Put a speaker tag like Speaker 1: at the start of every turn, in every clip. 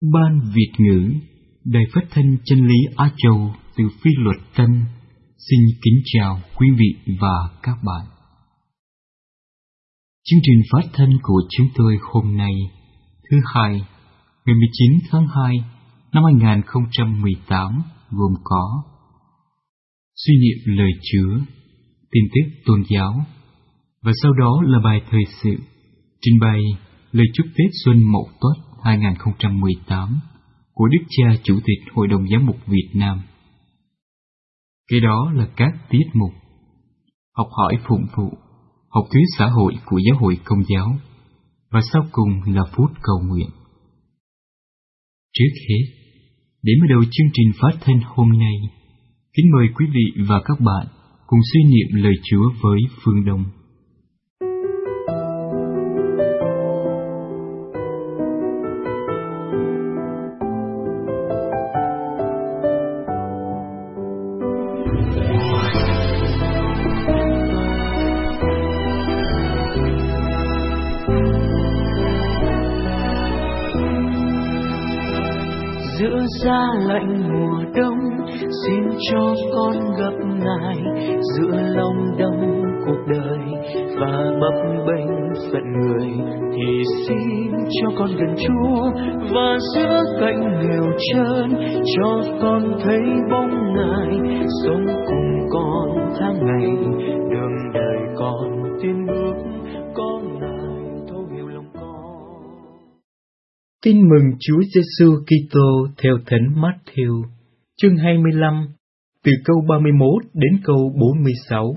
Speaker 1: Ban Việt ngữ, Đài Phát thanh Chân lý Á Châu từ Phi Luật Tân xin kính chào quý vị và các bạn. Chương trình phát thanh của chúng tôi hôm nay, thứ Hai, ngày 19 tháng 2 năm 2018 gồm có suy niệm lời Chúa, tin tức tôn giáo, và sau đó là bài thời sự, trình bày lời chúc Tết Xuân Mậu Tuất 2018 của Đức Cha Chủ tịch Hội đồng Giám mục Việt Nam. Kế đó là các tiết mục học hỏi phụng vụ, học thuyết xã hội của Giáo hội Công giáo, và sau cùng là phút cầu nguyện. Trước hết, để mở đầu chương trình phát thanh hôm nay, kính mời quý vị và các bạn cùng suy niệm lời Chúa với Phương Đông.
Speaker 2: Giữa giá lạnh mùa đông, xin cho con gặp Ngài giữa lòng đông cuộc đời và bấp bênh phận người, thì xin cho con gần Chúa, và giữa cảnh nghèo trơn cho con thấy bóng Ngài sống cùng con tháng ngày. Đường đời con tiến bước, có Ngài thấu hiểu lòng con.
Speaker 1: Tin mừng Chúa Giêsu Kitô theo Thánh Matthew, chương 25, từ câu 31 đến câu 46.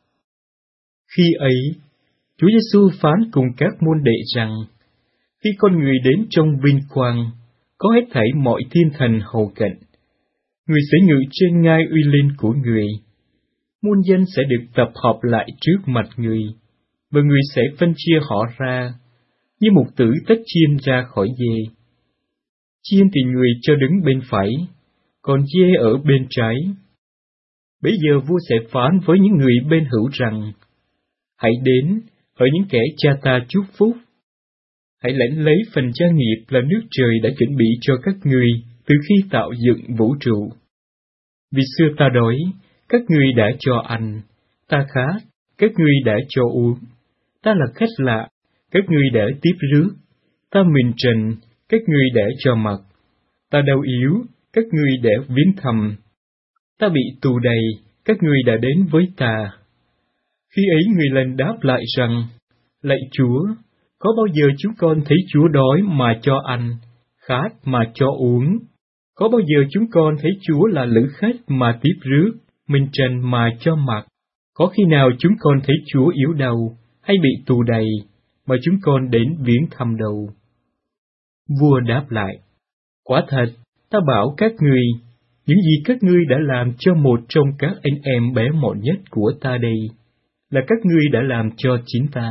Speaker 1: Khi ấy, Chúa Giêsu phán cùng các môn đệ rằng: khi con người đến trong vinh quang, có hết thảy mọi thiên thần hầu cận, người sẽ ngự trên ngai uy linh của người. Muôn dân sẽ được tập hợp lại trước mặt người, và người sẽ phân chia họ ra, như mục tử tách chiên ra khỏi dê. Chiên thì người cho đứng bên phải, còn dê ở bên trái. Bấy giờ vua sẽ phán với những người bên hữu rằng: hãy đến, ở những kẻ cha ta chúc phúc. Hãy lãnh lấy phần gia nghiệp là nước trời đã chuẩn bị cho các ngươi từ khi tạo dựng vũ trụ. Vì xưa ta đói, các ngươi đã cho ăn; ta khát, các ngươi đã cho uống; ta là khách lạ, các ngươi đã tiếp rước; ta mình trần, các ngươi đã cho mặc; ta đau yếu, các ngươi đã viếng thăm; ta bị tù đầy, các ngươi đã đến với ta. Khi ấy người lần đáp lại rằng: lạy Chúa, có bao giờ chúng con thấy Chúa đói mà cho ăn, khát mà cho uống? Có bao giờ chúng con thấy Chúa là lữ khách mà tiếp rước, mình trần mà cho mặc? Có khi nào chúng con thấy Chúa yếu đầu hay bị tù đầy mà chúng con đến viếng thăm đâu? Vua đáp lại: quả thật, ta bảo các ngươi, những gì các ngươi đã làm cho một trong các anh em bé mọn nhất của ta đây, là các ngươi đã làm cho chính ta.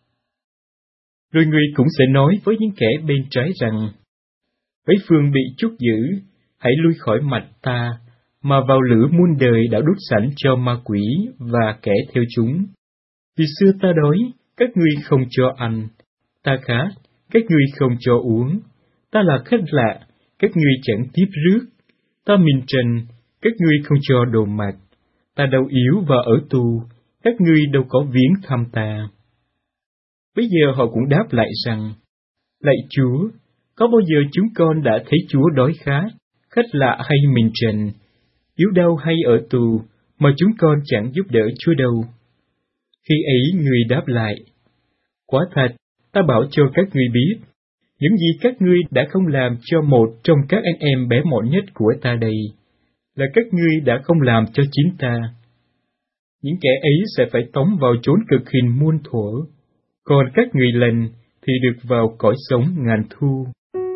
Speaker 1: Rồi người cũng sẽ nói với những kẻ bên trái rằng: ấy phương bị trút giữ, hãy lui khỏi mặt ta, mà vào lửa muôn đời đã đốt sẵn cho ma quỷ và kẻ theo chúng. Vì xưa ta đói, các ngươi không cho ăn; ta khát, các ngươi không cho uống; ta là khách lạ, các ngươi chẳng tiếp rước; ta mình trần, các ngươi không cho đồ mặc; ta đau yếu và ở tù, các ngươi đâu có viếng thăm ta. Bây giờ họ cũng đáp lại rằng: lạy Chúa, có bao giờ chúng con đã thấy Chúa đói khát, khách lạ hay mình trần, yếu đau hay ở tù, mà chúng con chẳng giúp đỡ Chúa đâu? Khi ấy người đáp lại: quả thật, ta bảo cho các ngươi biết, những gì các ngươi đã không làm cho một trong các anh em bé mọn nhất của ta đây, là các ngươi đã không làm cho chính ta. Những kẻ ấy sẽ phải tống vào chốn cực hình muôn thuở, còn các người lành thì được vào cõi sống ngàn thu.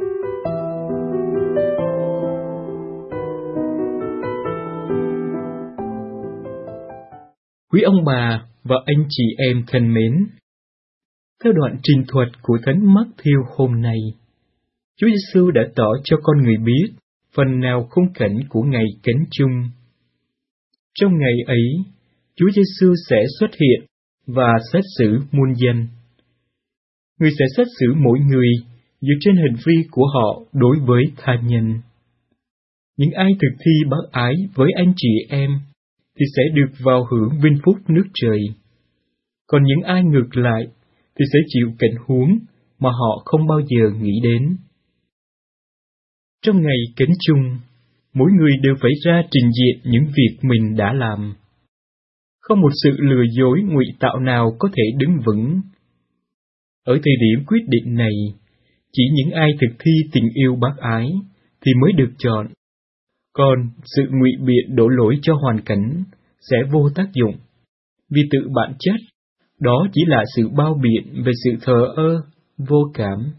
Speaker 1: Quý ông bà và anh chị em thân mến, theo đoạn trình thuật của Thánh Matthew hôm nay, Chúa Giêsu đã tỏ cho con người biết phần nào khung cảnh của ngày cánh chung. Trong ngày ấy, Chúa Giêsu sẽ xuất hiện và xét xử muôn dân. Người sẽ xét xử mỗi người dựa trên hành vi của họ đối với tha nhân. Những ai thực thi bác ái với anh chị em thì sẽ được vào hưởng vinh phúc nước trời. Còn những ai ngược lại thì sẽ chịu cảnh huống mà họ không bao giờ nghĩ đến. Trong ngày kính chung, mỗi người đều phải ra trình diện những việc mình đã làm. Không một sự lừa dối ngụy tạo nào có thể đứng vững. Ở thời điểm quyết định này, chỉ những ai thực thi tình yêu bác ái thì mới được chọn. Còn sự ngụy biện đổ lỗi cho hoàn cảnh sẽ vô tác dụng, vì tự bản chất, đó chỉ là sự bao biện về sự thờ ơ, vô cảm.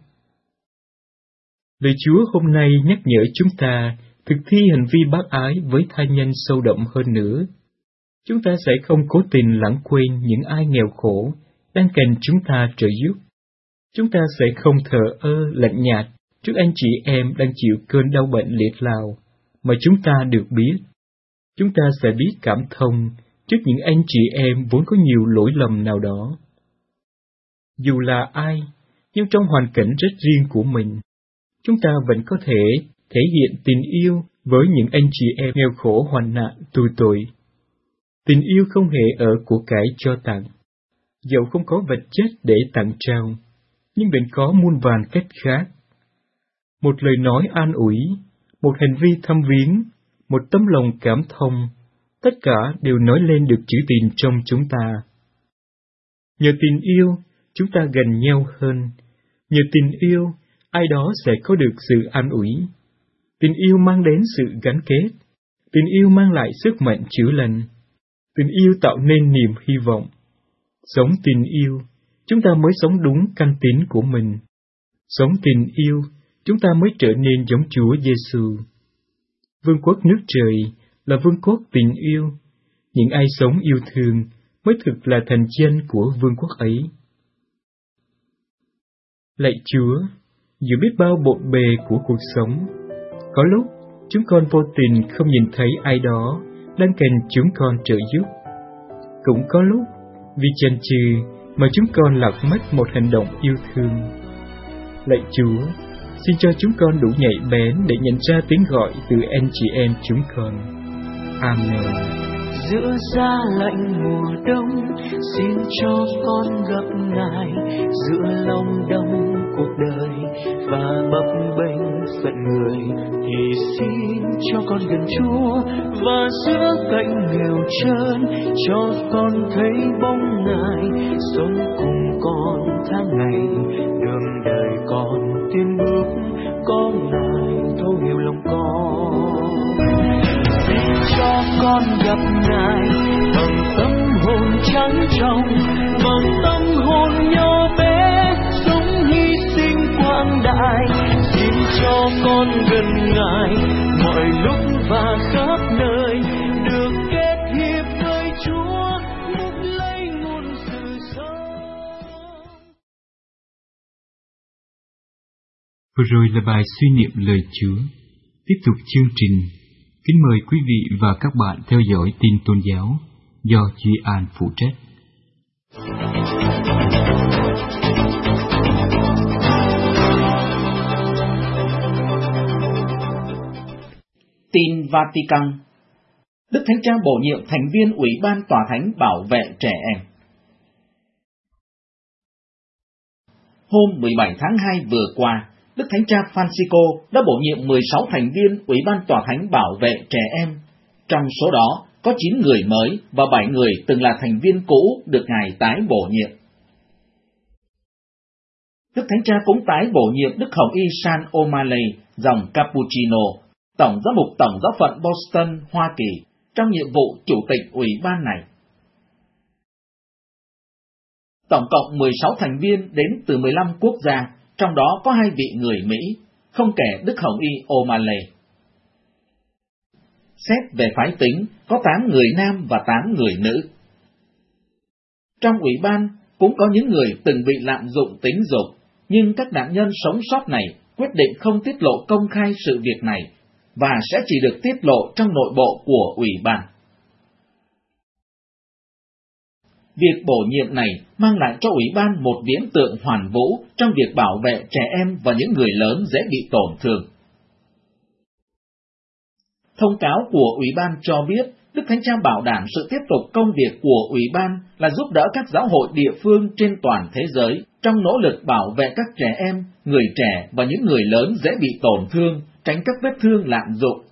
Speaker 1: Lời Chúa hôm nay nhắc nhở chúng ta thực thi hành vi bác ái với tha nhân sâu đậm hơn nữa. Chúng ta sẽ không cố tình lãng quên những ai nghèo khổ, đang cần chúng ta trợ giúp. Chúng ta sẽ không thờ ơ lạnh nhạt trước anh chị em đang chịu cơn đau bệnh liệt lào, mà chúng ta được biết. Chúng ta sẽ biết cảm thông trước những anh chị em vốn có nhiều lỗi lầm nào đó. Dù là ai, nhưng trong hoàn cảnh rất riêng của mình, chúng ta vẫn có thể thể hiện tình yêu với những anh chị em nghèo khổ hoạn nạn tù tội. Tình yêu không hề ở của cải cho tặng, dẫu không có vật chất để tặng trao, nhưng vẫn có muôn vàn cách khác. Một lời nói an ủi, một hành vi thăm viếng, một tấm lòng cảm thông, tất cả đều nói lên được chữ tình trong chúng ta. Nhờ tình yêu, chúng ta gần nhau hơn. Nhờ tình yêu, ai đó sẽ có được sự an ủi. Tình yêu mang đến sự gắn kết. Tình yêu mang lại sức mạnh chữa lành. Tình yêu tạo nên niềm hy vọng. Sống tình yêu, chúng ta mới sống đúng căn tín của mình. Sống tình yêu, chúng ta mới trở nên giống Chúa Giêsu. Vương quốc nước trời là vương quốc tình yêu. Những ai sống yêu thương mới thực là thành dân của vương quốc ấy. Lạy Chúa, dù biết bao bộn bề của cuộc sống, có lúc chúng con vô tình không nhìn thấy ai đó đang cần chúng con trợ giúp. Cũng có lúc vì chần chừ mà chúng con lạc mất một hành động yêu thương. Lạy Chúa, xin cho chúng con đủ nhạy bén để nhận ra tiếng gọi từ anh chị em chúng con. Amen.
Speaker 2: Giữa giá lạnh mùa đông, xin cho con gặp Ngài giữa lòng đông cuộc đời và bấp bênh phận người, thì xin cho con gần Chúa và giữa cảnh nghèo trơn cho con thấy bóng Ngài sống cùng con tháng ngày. Đường đời con tiến bước có Ngài thấu hiểu lòng con. Xin cho con gặp Ngài bằng tâm hồn trắng trong, bằng tâm hồn nhỏ bé sống hy sinh quang đại. Xin cho con gần Ngài mọi lúc và khắp nơi, được kết hiệp với Chúa múc lấy nguồn sự sống.
Speaker 1: Vừa rồi là bài suy niệm lời Chúa. Tiếp tục chương trình, kính mời quý vị và các bạn theo dõi tin tôn giáo do Duy An phụ trách.
Speaker 3: Tin Vatican. Đức Thánh Cha bổ nhiệm thành viên Ủy ban Tòa Thánh bảo vệ trẻ em. Hôm 17 tháng 2 vừa qua, Đức Thánh Cha Francisco đã bổ nhiệm 16 thành viên Ủy ban Tòa Thánh bảo vệ trẻ em. Trong số đó, có 9 người mới và 7 người từng là thành viên cũ được Ngài tái bổ nhiệm. Đức Thánh Cha cũng tái bổ nhiệm Đức Hồng Y San O'Malley, dòng Cappuccino, Tổng giám mục Tổng giáo phận Boston, Hoa Kỳ, trong nhiệm vụ Chủ tịch Ủy ban này. Tổng cộng 16 thành viên đến từ 15 quốc gia, trong đó có 2 vị người Mỹ, không kể Đức Hồng Y O'Malley. Xét về phái tính, có 8 người nam và 8 người nữ. Trong ủy ban cũng có những người từng bị lạm dụng tính dục, nhưng các nạn nhân sống sót này quyết định không tiết lộ công khai sự việc này, và sẽ chỉ được tiết lộ trong nội bộ của ủy ban. Việc bổ nhiệm này mang lại cho Ủy ban một viễn tượng hoàn vũ trong việc bảo vệ trẻ em và những người lớn dễ bị tổn thương. Thông cáo của Ủy ban cho biết, Đức Thánh Cha bảo đảm sự tiếp tục công việc của Ủy ban là giúp đỡ các giáo hội địa phương trên toàn thế giới trong nỗ lực bảo vệ các trẻ em, người trẻ và những người lớn dễ bị tổn thương, tránh các vết thương lạm dụng.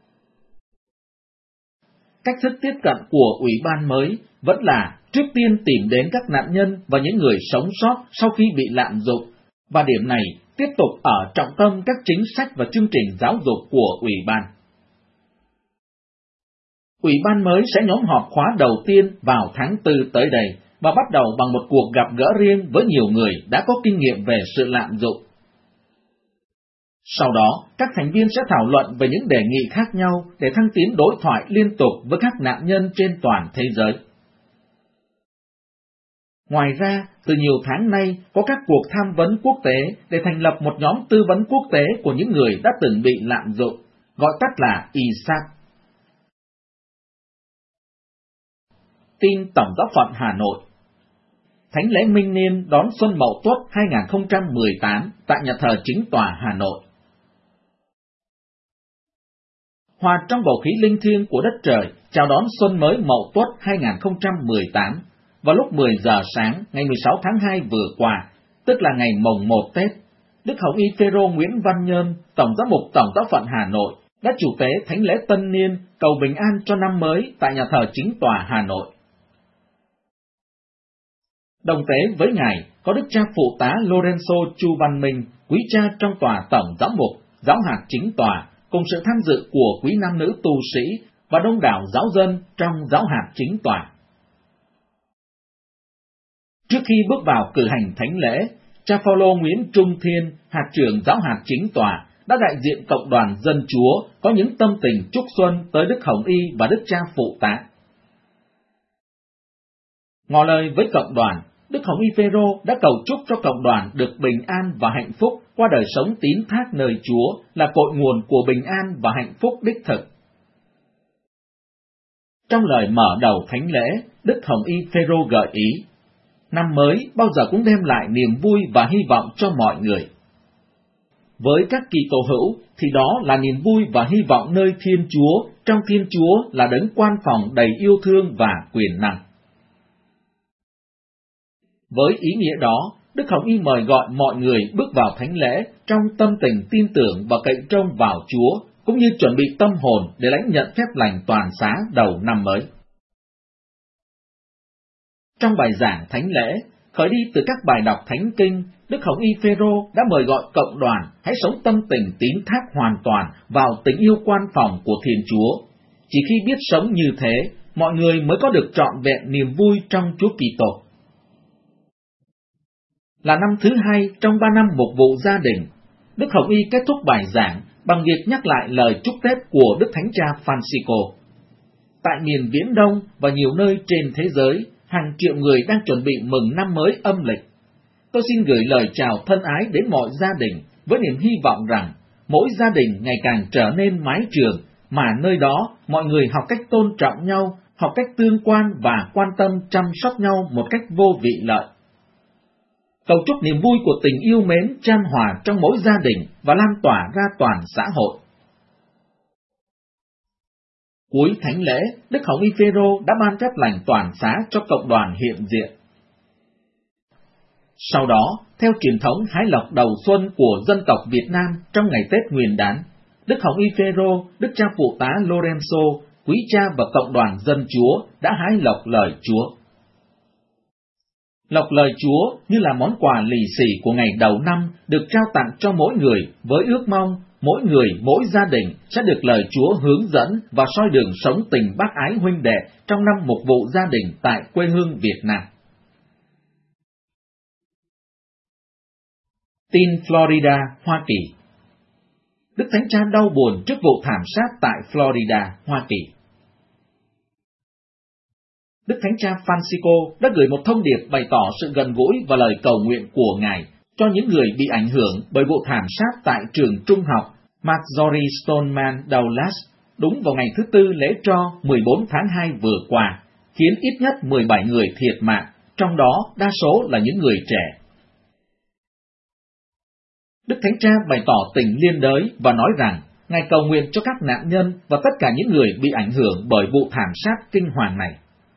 Speaker 3: Cách thức tiếp cận của Ủy ban mới vẫn là trước tiên tìm đến các nạn nhân và những người sống sót sau khi bị lạm dụng, và điểm này tiếp tục ở trọng tâm các chính sách và chương trình giáo dục của Ủy ban. Ủy ban mới sẽ nhóm họp khóa đầu tiên vào tháng 4 tới đây và bắt đầu bằng một cuộc gặp gỡ riêng với nhiều người đã có kinh nghiệm về sự lạm dụng. Sau đó, các thành viên sẽ thảo luận về những đề nghị khác nhau để thăng tiến đối thoại liên tục với các nạn nhân trên toàn thế giới. Ngoài ra, từ nhiều tháng nay, có các cuộc tham vấn quốc tế để thành lập một nhóm tư vấn quốc tế của những người đã từng bị lạm dụng, gọi tắt là ISAP. Tin Tổng giáo phận Hà Nội. Thánh lễ Minh Niên đón Xuân Mậu Tuất 2018 tại nhà thờ Chính tòa Hà Nội. Hòa trong bầu khí linh thiêng của đất trời, chào đón Xuân mới Mậu Tuất 2018 vào lúc 10 giờ sáng ngày 16 tháng 2 vừa qua, tức là ngày mồng 1 Tết. Đức Hồng Y Phêrô Nguyễn Văn Nhơn, Tổng giám mục Tổng giáo phận Hà Nội, đã chủ tế thánh lễ Tân Niên cầu bình an cho năm mới tại nhà thờ Chính tòa Hà Nội. Đồng tế với Ngài có Đức cha Phụ tá Lorenzo Chu Văn Minh, quý cha trong tòa Tổng giám mục, giáo hạt Chính tòa, cùng sự tham dự của quý nam nữ tu sĩ và đông đảo giáo dân trong giáo hạt Chính tòa. Trước khi bước vào cử hành thánh lễ, cha Phaolô Nguyễn Trung Thiên, hạt trưởng giáo hạt Chính tòa, đã đại diện cộng đoàn dân Chúa có những tâm tình chúc xuân tới Đức Hồng Y và Đức cha Phụ tá. Ngỏ lời với cộng đoàn, Đức Hồng Y Phêrô đã cầu chúc cho cộng đoàn được bình an và hạnh phúc qua đời sống tín thác nơi Chúa là cội nguồn của bình an và hạnh phúc đích thực. Trong lời mở đầu thánh lễ, Đức Hồng Y Phêrô gợi ý, năm mới bao giờ cũng đem lại niềm vui và hy vọng cho mọi người. Với các Kitô hữu thì đó là niềm vui và hy vọng nơi Thiên Chúa, trong Thiên Chúa là đấng quan phòng đầy yêu thương và quyền năng. Với ý nghĩa đó, Đức Hồng Y mời gọi mọi người bước vào thánh lễ trong tâm tình tin tưởng và cậy trông vào Chúa, cũng như chuẩn bị tâm hồn để lãnh nhận phép lành toàn xá đầu năm mới. Trong bài giảng thánh lễ, khởi đi từ các bài đọc thánh kinh, Đức Hồng Y Phêrô đã mời gọi cộng đoàn hãy sống tâm tình tín thác hoàn toàn vào tình yêu quan phòng của Thiên Chúa. Chỉ khi biết sống như thế, mọi người mới có được trọn vẹn niềm vui trong Chúa Kitô. Là năm thứ 2 trong 3 năm mục vụ gia đình, Đức Hồng Y kết thúc bài giảng bằng việc nhắc lại lời chúc Tết của Đức Thánh Cha Francisco. Tại miền Viễn Đông và nhiều nơi trên thế giới, hàng triệu người đang chuẩn bị mừng năm mới âm lịch. Tôi xin gửi lời chào thân ái đến mọi gia đình với niềm hy vọng rằng mỗi gia đình ngày càng trở nên mái trường, mà nơi đó mọi người học cách tôn trọng nhau, học cách tương quan và quan tâm chăm sóc nhau một cách vô vị lợi. Cầu chúc niềm vui của tình yêu mến chan hòa trong mỗi gia đình và lan tỏa ra toàn xã hội. Cuối thánh lễ, Đức Hồng Y Phêrô đã ban phép lành toàn xá cho cộng đoàn hiện diện. Sau đó, theo truyền thống hái lộc đầu xuân của dân tộc Việt Nam trong ngày Tết Nguyên đán, Đức Hồng Y Phêrô, Đức cha Phụ tá Lorenzo, quý cha và cộng đoàn dân Chúa đã hái lộc lời Chúa. Lộc lời Chúa như là món quà lì xì của ngày đầu năm được trao tặng cho mỗi người với ước mong mỗi người, mỗi gia đình sẽ được lời Chúa hướng dẫn và soi đường sống tình bác ái huynh đệ trong năm mục vụ gia đình tại quê hương Việt Nam. Tin Florida, Hoa Kỳ. Đức Thánh Cha đau buồn trước vụ thảm sát tại Florida, Hoa Kỳ. Đức Thánh Cha Francisco đã gửi một thông điệp bày tỏ sự gần gũi và lời cầu nguyện của Ngài cho những người bị ảnh hưởng bởi vụ thảm sát tại trường trung học Marjory Stoneman Douglas đúng vào ngày thứ Tư lễ tro 14 tháng 2 vừa qua, khiến ít nhất 17 người thiệt mạng, trong đó đa số là những người trẻ. Đức Thánh Cha bày tỏ tình liên đới và nói rằng Ngài cầu nguyện cho các nạn nhân và tất cả những người bị ảnh hưởng bởi vụ thảm sát kinh hoàng này.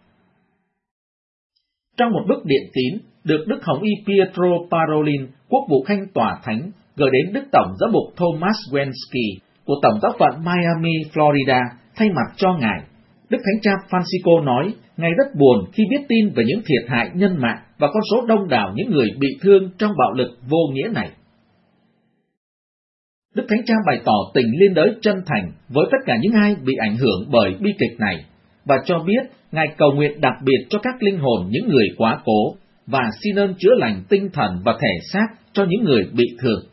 Speaker 3: Trong một bức điện tín được Đức Hồng Y Pietro Parolin, Quốc vụ Khanh Tòa Thánh, gửi đến Đức Tổng giám mục Thomas Wensky của Tổng giáo phận Miami, Florida, thay mặt cho Ngài, Đức Thánh Cha Francisco nói, Ngài rất buồn khi biết tin về những thiệt hại nhân mạng và con số đông đảo những người bị thương trong bạo lực vô nghĩa này. Đức Thánh Cha bày tỏ tình liên đới chân thành với tất cả những ai bị ảnh hưởng bởi bi kịch này, và cho biết Ngài cầu nguyện đặc biệt cho các linh hồn những người quá cố, và xin ơn chữa lành tinh thần và thể xác cho những người bị thương.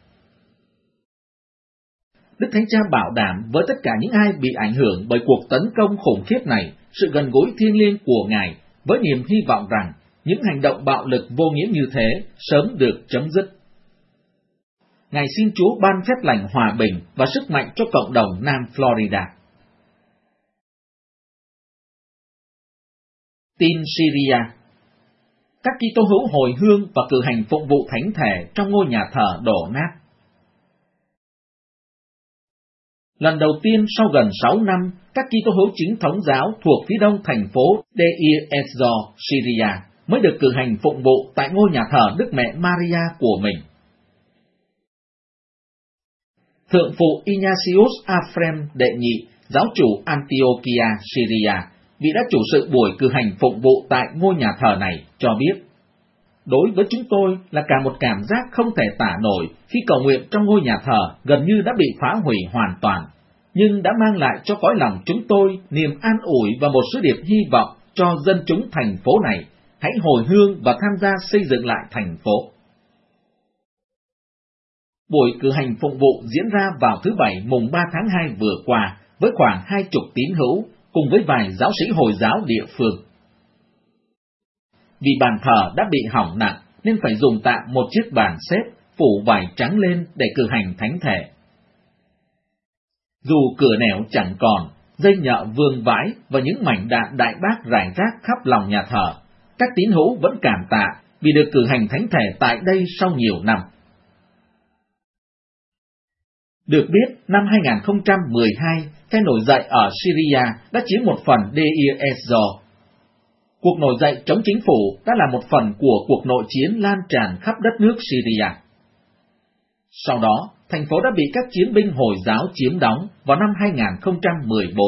Speaker 3: Đức Thánh Cha bảo đảm với tất cả những ai bị ảnh hưởng bởi cuộc tấn công khủng khiếp này sự gần gũi thiêng liêng của Ngài, với niềm hy vọng rằng những hành động bạo lực vô nghĩa như thế sớm được chấm dứt. Ngài xin Chúa ban phép lành hòa bình và sức mạnh cho cộng đồng Nam Florida. Tin Syria. Các Kitô hữu hồi hương và cử hành phụng vụ thánh thể trong ngôi nhà thờ đổ nát. Lần đầu tiên sau gần 6 năm, các Kitô hữu chính thống giáo thuộc phía đông thành phố Deir ez-Zor, Syria mới được cử hành phụng vụ tại ngôi nhà thờ Đức Mẹ Maria của mình. Thượng phụ Ignatius Ephrem đệ nhị, giáo chủ Antiochia, Syria, vị đã chủ sự buổi cử hành phụng vụ tại ngôi nhà thờ này, cho biết, đối với chúng tôi là cả một cảm giác không thể tả nổi khi cầu nguyện trong ngôi nhà thờ gần như đã bị phá hủy hoàn toàn, nhưng đã mang lại cho cõi lòng chúng tôi niềm an ủi và một sứ điệp hy vọng cho dân chúng thành phố này, hãy hồi hương và tham gia xây dựng lại thành phố. Buổi cử hành phụng vụ diễn ra vào thứ Bảy mùng 3 tháng 2 vừa qua với khoảng 20 tín hữu cùng với vài giáo sĩ Hồi giáo địa phương. Vì bàn thờ đã bị hỏng nặng nên phải dùng tạm một chiếc bàn xếp phủ vải trắng lên để cử hành thánh thể. Dù cửa nẻo chẳng còn, dây nhợ vương vãi và những mảnh đạn đại bác rải rác khắp lòng nhà thờ, các tín hữu vẫn cảm tạ vì được cử hành thánh thể tại đây sau nhiều năm. Được biết, năm 2012, phe nổi dậy ở Syria đã chiếm một phần Deir ez-Zor. Cuộc nổi dậy chống chính phủ đã là một phần của cuộc nội chiến lan tràn khắp đất nước Syria. Sau đó, thành phố đã bị các chiến binh Hồi giáo chiếm đóng vào năm 2014.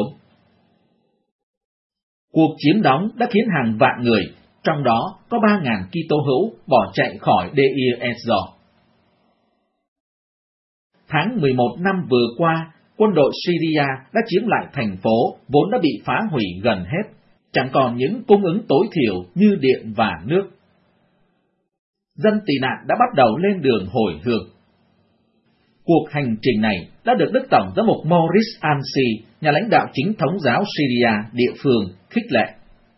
Speaker 3: Cuộc chiếm đóng đã khiến hàng vạn người, trong đó có 3.000 Kitô hữu bỏ chạy khỏi Deir ez-Zor. Tháng 11 năm vừa qua, quân đội Syria đã chiếm lại thành phố vốn đã bị phá hủy gần hết, chẳng còn những cung ứng tối thiểu như điện và nước. Dân tị nạn đã bắt đầu lên đường hồi hương. Cuộc hành trình này đã được Đức Tổng giám mục Maurice Ansi, nhà lãnh đạo chính thống giáo Syria địa phương, khích lệ.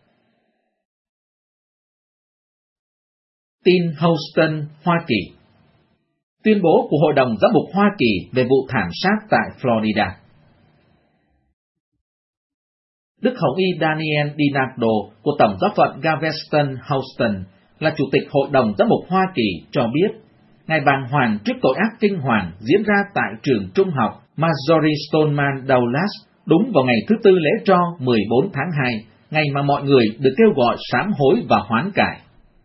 Speaker 3: Tin Houston, Hoa Kỳ. Tuyên bố của Hội đồng Giám mục Hoa Kỳ về vụ thảm sát tại Florida. Đức Hồng Y Daniel DiNardo của Tổng giáo phận Galveston, Houston, là Chủ tịch Hội đồng Giám mục Hoa Kỳ, cho biết, Ngài bàng hoàng trước tội ác kinh hoàng diễn ra tại trường trung học Marjory Stoneman Douglas đúng vào ngày thứ Tư lễ tro 14 tháng 2, ngày mà mọi người được kêu gọi sám hối và hoán cải.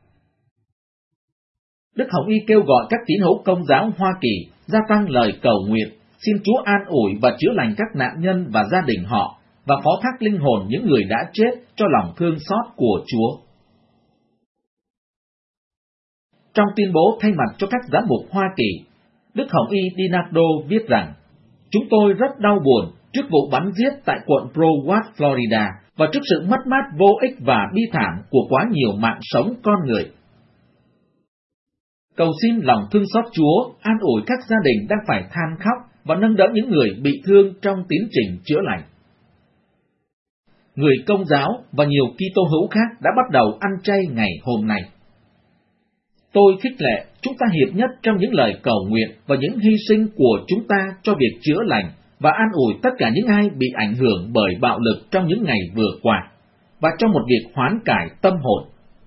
Speaker 3: Đức Hồng Y kêu gọi các tín hữu Công giáo Hoa Kỳ gia tăng lời cầu nguyện, xin Chúa an ủi và chữa lành các nạn nhân và gia đình họ, và phó thác linh hồn những người đã chết cho lòng thương xót của Chúa. Trong tuyên bố thay mặt cho các giám mục Hoa Kỳ, Đức Hồng Y DiNardo viết rằng, chúng tôi rất đau buồn trước vụ bắn giết tại quận Broward, Florida, và trước sự mất mát vô ích và bi thảm của quá nhiều mạng sống con người. Cầu xin lòng thương xót Chúa an ủi các gia đình đang phải than khóc và nâng đỡ những người bị thương trong tiến trình chữa lành. Người Công giáo và nhiều Kitô hữu khác đã bắt đầu ăn chay ngày hôm nay. Tôi khích lệ chúng ta hiệp nhất trong những lời cầu nguyện và những hy sinh của chúng ta cho việc chữa lành và an ủi tất cả những ai bị ảnh hưởng bởi bạo lực trong những ngày vừa qua. và cho một việc hoán cải tâm hồn.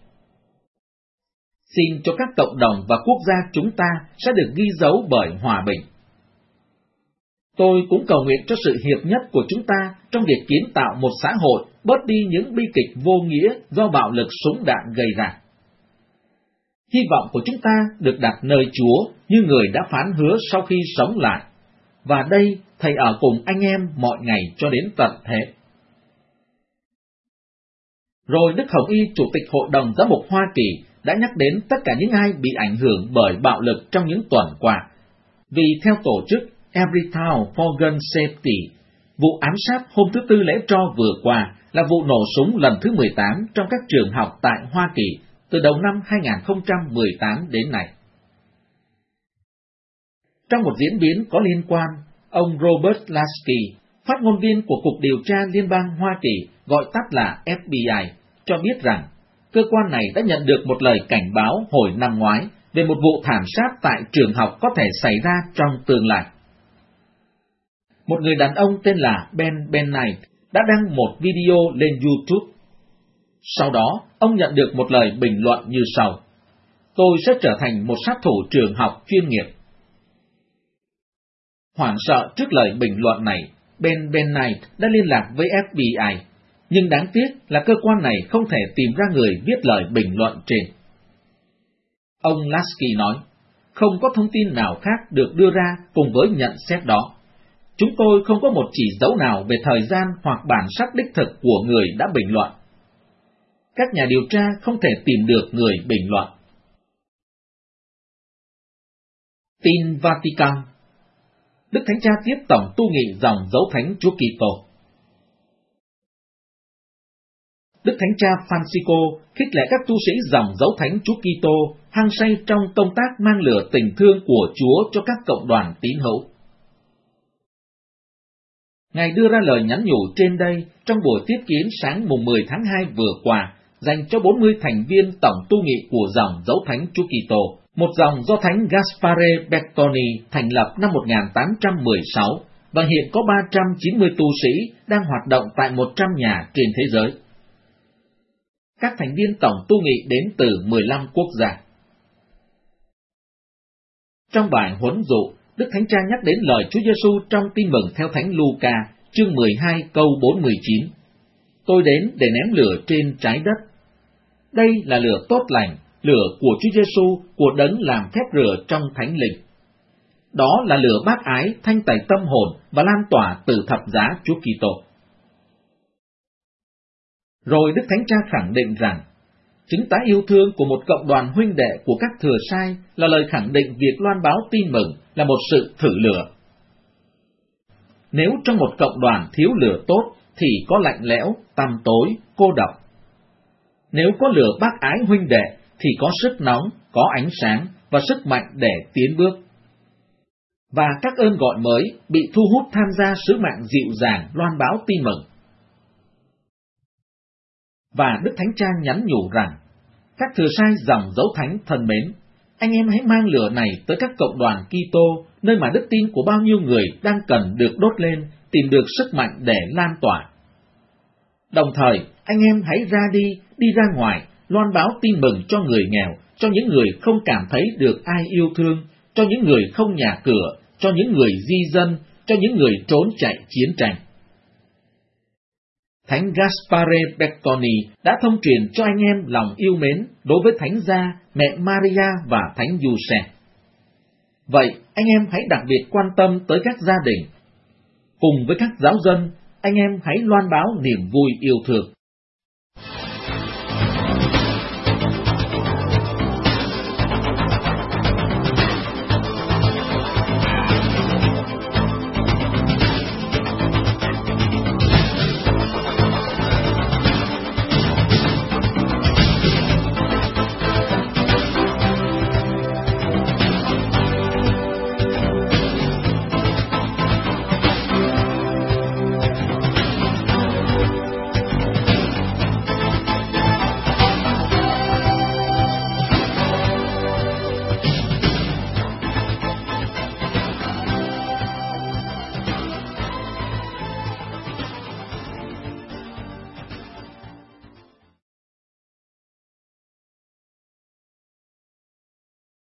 Speaker 3: Xin cho các cộng đồng và quốc gia chúng ta sẽ được ghi dấu bởi hòa bình. Tôi cũng cầu nguyện cho sự hiệp nhất của chúng ta trong việc kiến tạo một xã hội bớt đi những bi kịch vô nghĩa do bạo lực súng đạn gây ra. Hy vọng của chúng ta được đặt nơi Chúa như người đã phán hứa sau khi sống lại, và đây Thầy ở cùng anh em mọi ngày cho đến tận thế. Rồi Đức Hồng Y, Chủ tịch Hội đồng Giám mục Hoa Kỳ, đã nhắc đến tất cả những ai bị ảnh hưởng bởi bạo lực trong những tuần qua, vì theo tổ chức Everytown for Gun Safety, vụ ám sát hôm thứ Tư lễ tro vừa qua là vụ nổ súng lần thứ 18 trong các trường học tại Hoa Kỳ từ đầu năm 2018 đến nay. Trong một diễn biến có liên quan, ông Robert Lasky, phát ngôn viên của Cục Điều tra Liên bang Hoa Kỳ, gọi tắt là FBI, cho biết rằng cơ quan này đã nhận được một lời cảnh báo hồi năm ngoái về một vụ thảm sát tại trường học có thể xảy ra trong tương lai. Một người đàn ông tên là Ben Bennett đã đăng một video lên YouTube. Sau đó, ông nhận được một lời bình luận như sau: "Tôi sẽ trở thành một sát thủ trường học chuyên nghiệp." Hoảng sợ trước lời bình luận này, Ben Bennett đã liên lạc với FBI, nhưng đáng tiếc là cơ quan này không thể tìm ra người viết lời bình luận trên. Ông Lasky nói, không có thông tin nào khác được đưa ra cùng với nhận xét đó. Chúng tôi không có một chỉ dấu nào về thời gian hoặc bản sắc đích thực của người đã bình luận. Các nhà điều tra không thể tìm được người bình luận. Tin Vatican. Đức Thánh Cha tiếp tổng tu nghị dòng dấu thánh Chúa Kitô. Đức Thánh Cha Francisco khích lệ các tu sĩ dòng dấu thánh Chúa Kitô hăng say trong công tác mang lửa tình thương của Chúa cho các cộng đoàn tín hữu. Ngài đưa ra lời nhắn nhủ trên đây trong buổi tiếp kiến sáng mùng 10 tháng 2 vừa qua, dành cho 40 thành viên tổng tu nghị của dòng dấu thánh Chúa Kitô, một dòng do Thánh Gaspare Bertoni thành lập năm 1816 và hiện có 390 tu sĩ đang hoạt động tại 100 nhà trên thế giới. Các thành viên tổng tu nghị đến từ 15 quốc gia. Trong bài huấn dụ, Đức Thánh Cha nhắc đến lời Chúa Giêsu trong Tin mừng theo Thánh Luca, chương 12 câu 49. Tôi đến để ném lửa trên trái đất. Đây là lửa tốt lành, lửa của Chúa Giêsu, của đấng làm phép rửa trong Thánh Linh. Đó là lửa bác ái, thanh tẩy tâm hồn và lan tỏa từ thập giá Chúa Kitô. Rồi Đức Thánh Cha khẳng định rằng, chứng tá yêu thương của một cộng đoàn huynh đệ của các thừa sai là lời khẳng định việc loan báo tin mừng là một sự thử lửa. Nếu trong một cộng đoàn thiếu lửa tốt thì có lạnh lẽo, tăm tối, cô độc. Nếu có lửa bác ái huynh đệ thì có sức nóng, có ánh sáng và sức mạnh để tiến bước. Và các ơn gọi mới bị thu hút tham gia sứ mạng dịu dàng loan báo tin mừng. Và Đức Thánh Cha nhắn nhủ rằng, các thừa sai dòng dấu thánh thân mến, anh em hãy mang lửa này tới các cộng đoàn Kitô, nơi mà đức tin của bao nhiêu người đang cần được đốt lên, tìm được sức mạnh để lan tỏa. Đồng thời, anh em hãy đi ra ngoài, loan báo tin mừng cho người nghèo, cho những người không cảm thấy được ai yêu thương, cho những người không nhà cửa, cho những người di dân, cho những người trốn chạy chiến tranh. Thánh Gaspare Bertoni đã thông truyền cho anh em lòng yêu mến đối với Thánh Gia, Mẹ Maria và Thánh Giuse. Vậy, anh em hãy đặc biệt quan tâm tới các gia đình. Cùng với các giáo dân, anh em hãy loan báo niềm vui yêu thương.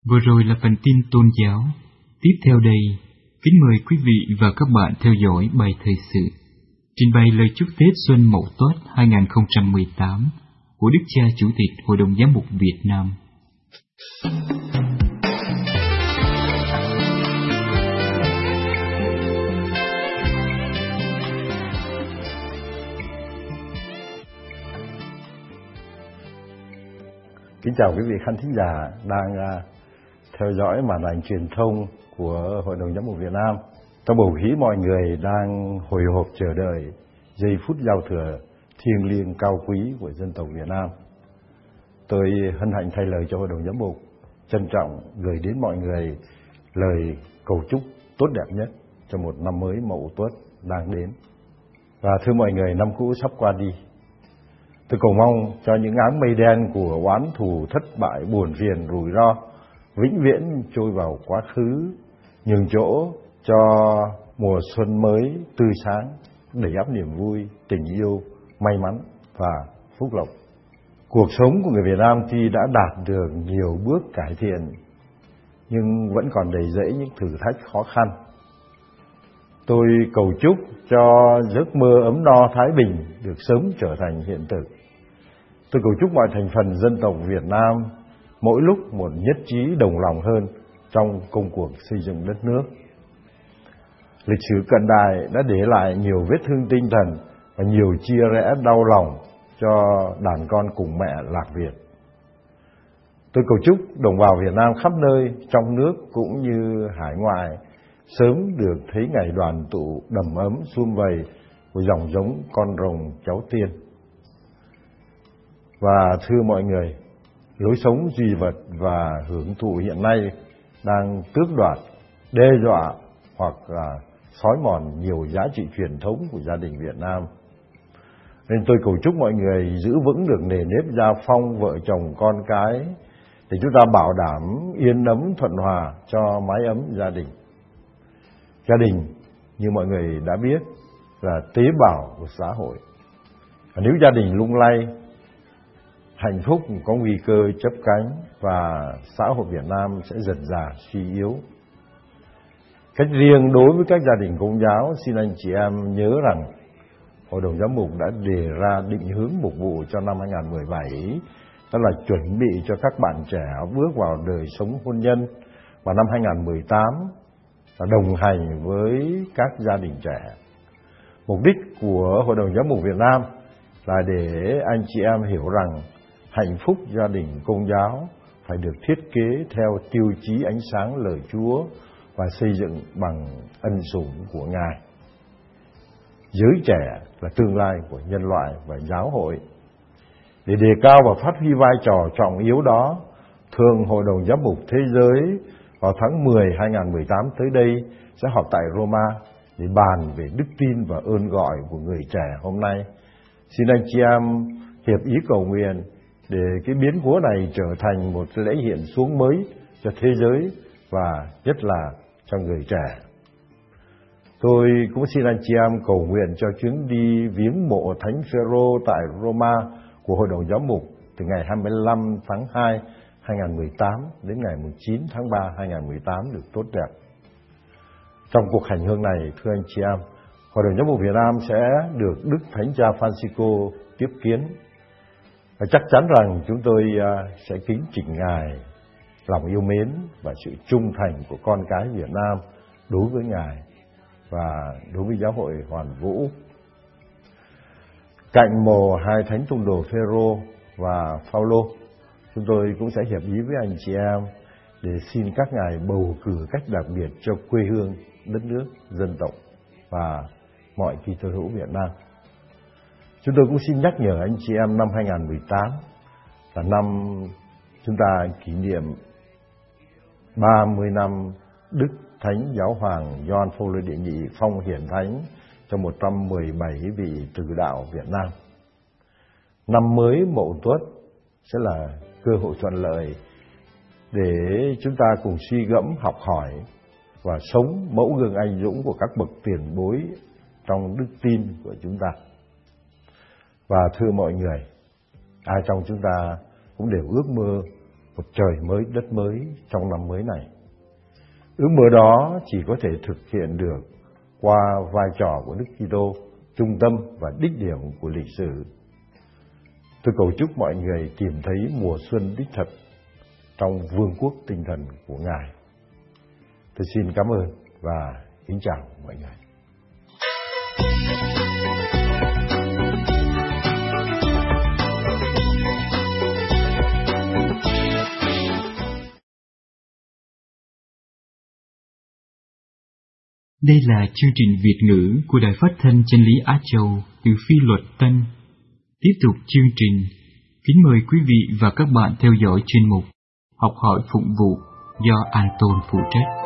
Speaker 1: Vừa rồi là phần tin tôn giáo. Tiếp theo đây, kính mời quý vị và các bạn theo dõi bài thời sự trình bày lời chúc Tết Xuân Mậu Tuất 2018 của Đức Cha Chủ tịch Hội đồng Giám mục Việt Nam.
Speaker 4: Kính chào quý vị khán thính giả đang theo dõi màn ảnh truyền thông của Hội đồng Giám mục Việt Nam. Trong bầu khí mọi người đang hồi hộp chờ đợi giây phút giao thừa thiêng liêng cao quý của dân tộc Việt Nam. Tôi hân hạnh thay lời cho Hội đồng Giám mục trân trọng gửi đến mọi người lời cầu chúc tốt đẹp nhất cho một năm mới Mậu Tuất đang đến. Và thưa mọi người, năm cũ sắp qua đi. Tôi cầu mong cho những áng mây đen của oán thù, thất bại, buồn phiền, rủi ro vĩnh viễn trôi vào quá khứ, nhường chỗ cho mùa xuân mới tươi sáng, đầy ắp niềm vui, tình yêu, may mắn và phúc lộc. Cuộc sống của người Việt Nam tuy đã đạt được nhiều bước cải thiện, nhưng vẫn còn đầy rẫy những thử thách khó khăn. Tôi cầu chúc cho giấc mơ ấm no thái bình được sớm trở thành hiện thực. Tôi cầu chúc mọi thành phần dân tộc Việt Nam mỗi lúc một nhất trí đồng lòng hơn trong công cuộc xây dựng đất nước. Lịch sử cận đại đã để lại nhiều vết thương tinh thần và nhiều chia rẽ đau lòng cho đàn con cùng mẹ lạc Việt. Tôi cầu chúc đồng bào Việt Nam khắp nơi trong nước cũng như hải ngoại sớm được thấy ngày đoàn tụ đầm ấm sum vầy của dòng giống con rồng cháu tiên. Và thưa mọi người, lối sống duy vật và hưởng thụ hiện nay đang tước đoạt, đe dọa hoặc là xói mòn nhiều giá trị truyền thống của gia đình Việt Nam. Nên tôi cầu chúc mọi người giữ vững được nề nếp gia phong vợ chồng con cái để chúng ta bảo đảm yên ấm thuận hòa cho mái ấm gia đình. Gia đình, như mọi người đã biết, là tế bào của xã hội. Nếu gia đình lung lay, hạnh phúc có nguy cơ chớp cánh và xã hội Việt Nam sẽ dần dà suy yếu. Cách riêng đối với các gia đình Công giáo, xin anh chị em nhớ rằng Hội đồng Giám mục đã đề ra định hướng mục vụ cho năm 2017, đó là chuẩn bị cho các bạn trẻ bước vào đời sống hôn nhân vào năm 2018 và đồng hành với các gia đình trẻ. Mục đích của Hội đồng Giám mục Việt Nam là để anh chị em hiểu rằng hạnh phúc gia đình Công giáo phải được thiết kế theo tiêu chí ánh sáng lời Chúa và xây dựng bằng ân sủng của Ngài. Giới trẻ là tương lai của nhân loại và giáo hội. Để đề cao và phát huy vai trò trọng yếu đó, Thường Hội đồng Giám mục Thế giới vào tháng 10 2018 tới đây sẽ họp tại Roma để bàn về đức tin và ơn gọi của người trẻ hôm nay. Xin anh chị em hiệp ý cầu nguyện để cái biến cố này trở thành một lễ hiện xuống mới cho thế giới và nhất là cho người trẻ. Tôi cũng xin anh chị em cầu nguyện cho chuyến đi viếng mộ Thánh Phêrô tại Roma của Hội đồng Giám mục từ ngày 25 tháng 2 2018 đến ngày 9 tháng 3 2018 được tốt đẹp. Trong cuộc hành hương này, thưa anh chị em, Hội đồng Giám mục Việt Nam sẽ được Đức Thánh Cha Francisco tiếp kiến. Và chắc chắn rằng chúng tôi sẽ kính trình Ngài lòng yêu mến và sự trung thành của con cái Việt Nam đối với Ngài và đối với Giáo hội Hoàn Vũ. Cạnh mồ hai thánh tông đồ Phêrô và Phaolô, chúng tôi cũng sẽ hiệp ý với anh chị em để xin các ngài bầu cử cách đặc biệt cho quê hương, đất nước, dân tộc và mọi Kitô hữu Việt Nam. Chúng tôi cũng xin nhắc nhở anh chị em năm 2018 là năm chúng ta kỷ niệm 30 năm Đức Thánh Giáo Hoàng Gioan Phaolô đệ nhị phong hiển thánh cho 117 vị tử đạo Việt Nam. Năm mới Mậu Tuất sẽ là cơ hội thuận lợi để chúng ta cùng suy gẫm, học hỏi và sống mẫu gương anh dũng của các bậc tiền bối trong đức tin của chúng ta. Và thưa mọi người, ai trong chúng ta cũng đều ước mơ một trời mới đất mới trong năm mới này. Ước mơ đó chỉ có thể thực hiện được qua vai trò của Đức Kitô, trung tâm và đích điểm của lịch sử. Tôi cầu chúc mọi người tìm thấy mùa xuân đích thực trong vương quốc tinh thần của Ngài. Tôi xin cảm ơn và kính chào mọi người.
Speaker 1: Đây là chương trình Việt ngữ của Đài Phát thanh Chân lý Á Châu từ Phi Luật Tân. Tiếp tục chương trình, kính mời quý vị và các bạn theo dõi chuyên mục Học hỏi phụng vụ do Anton phụ trách.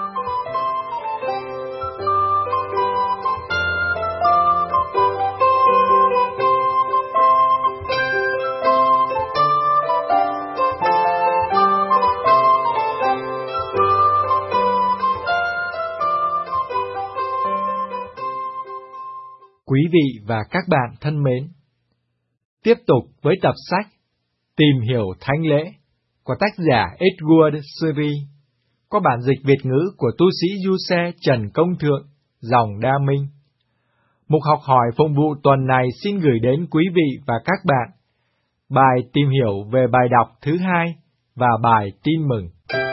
Speaker 5: Quý vị và các bạn thân mến, tiếp tục với tập sách Tìm hiểu Thánh lễ của tác giả Edward Sri, có bản dịch Việt ngữ của tu sĩ Du-xe Trần Công Thượng, dòng Đa Minh. Mục học hỏi phụng vụ tuần này xin gửi đến quý vị và các bạn bài tìm hiểu về bài đọc thứ 2 và bài tin mừng.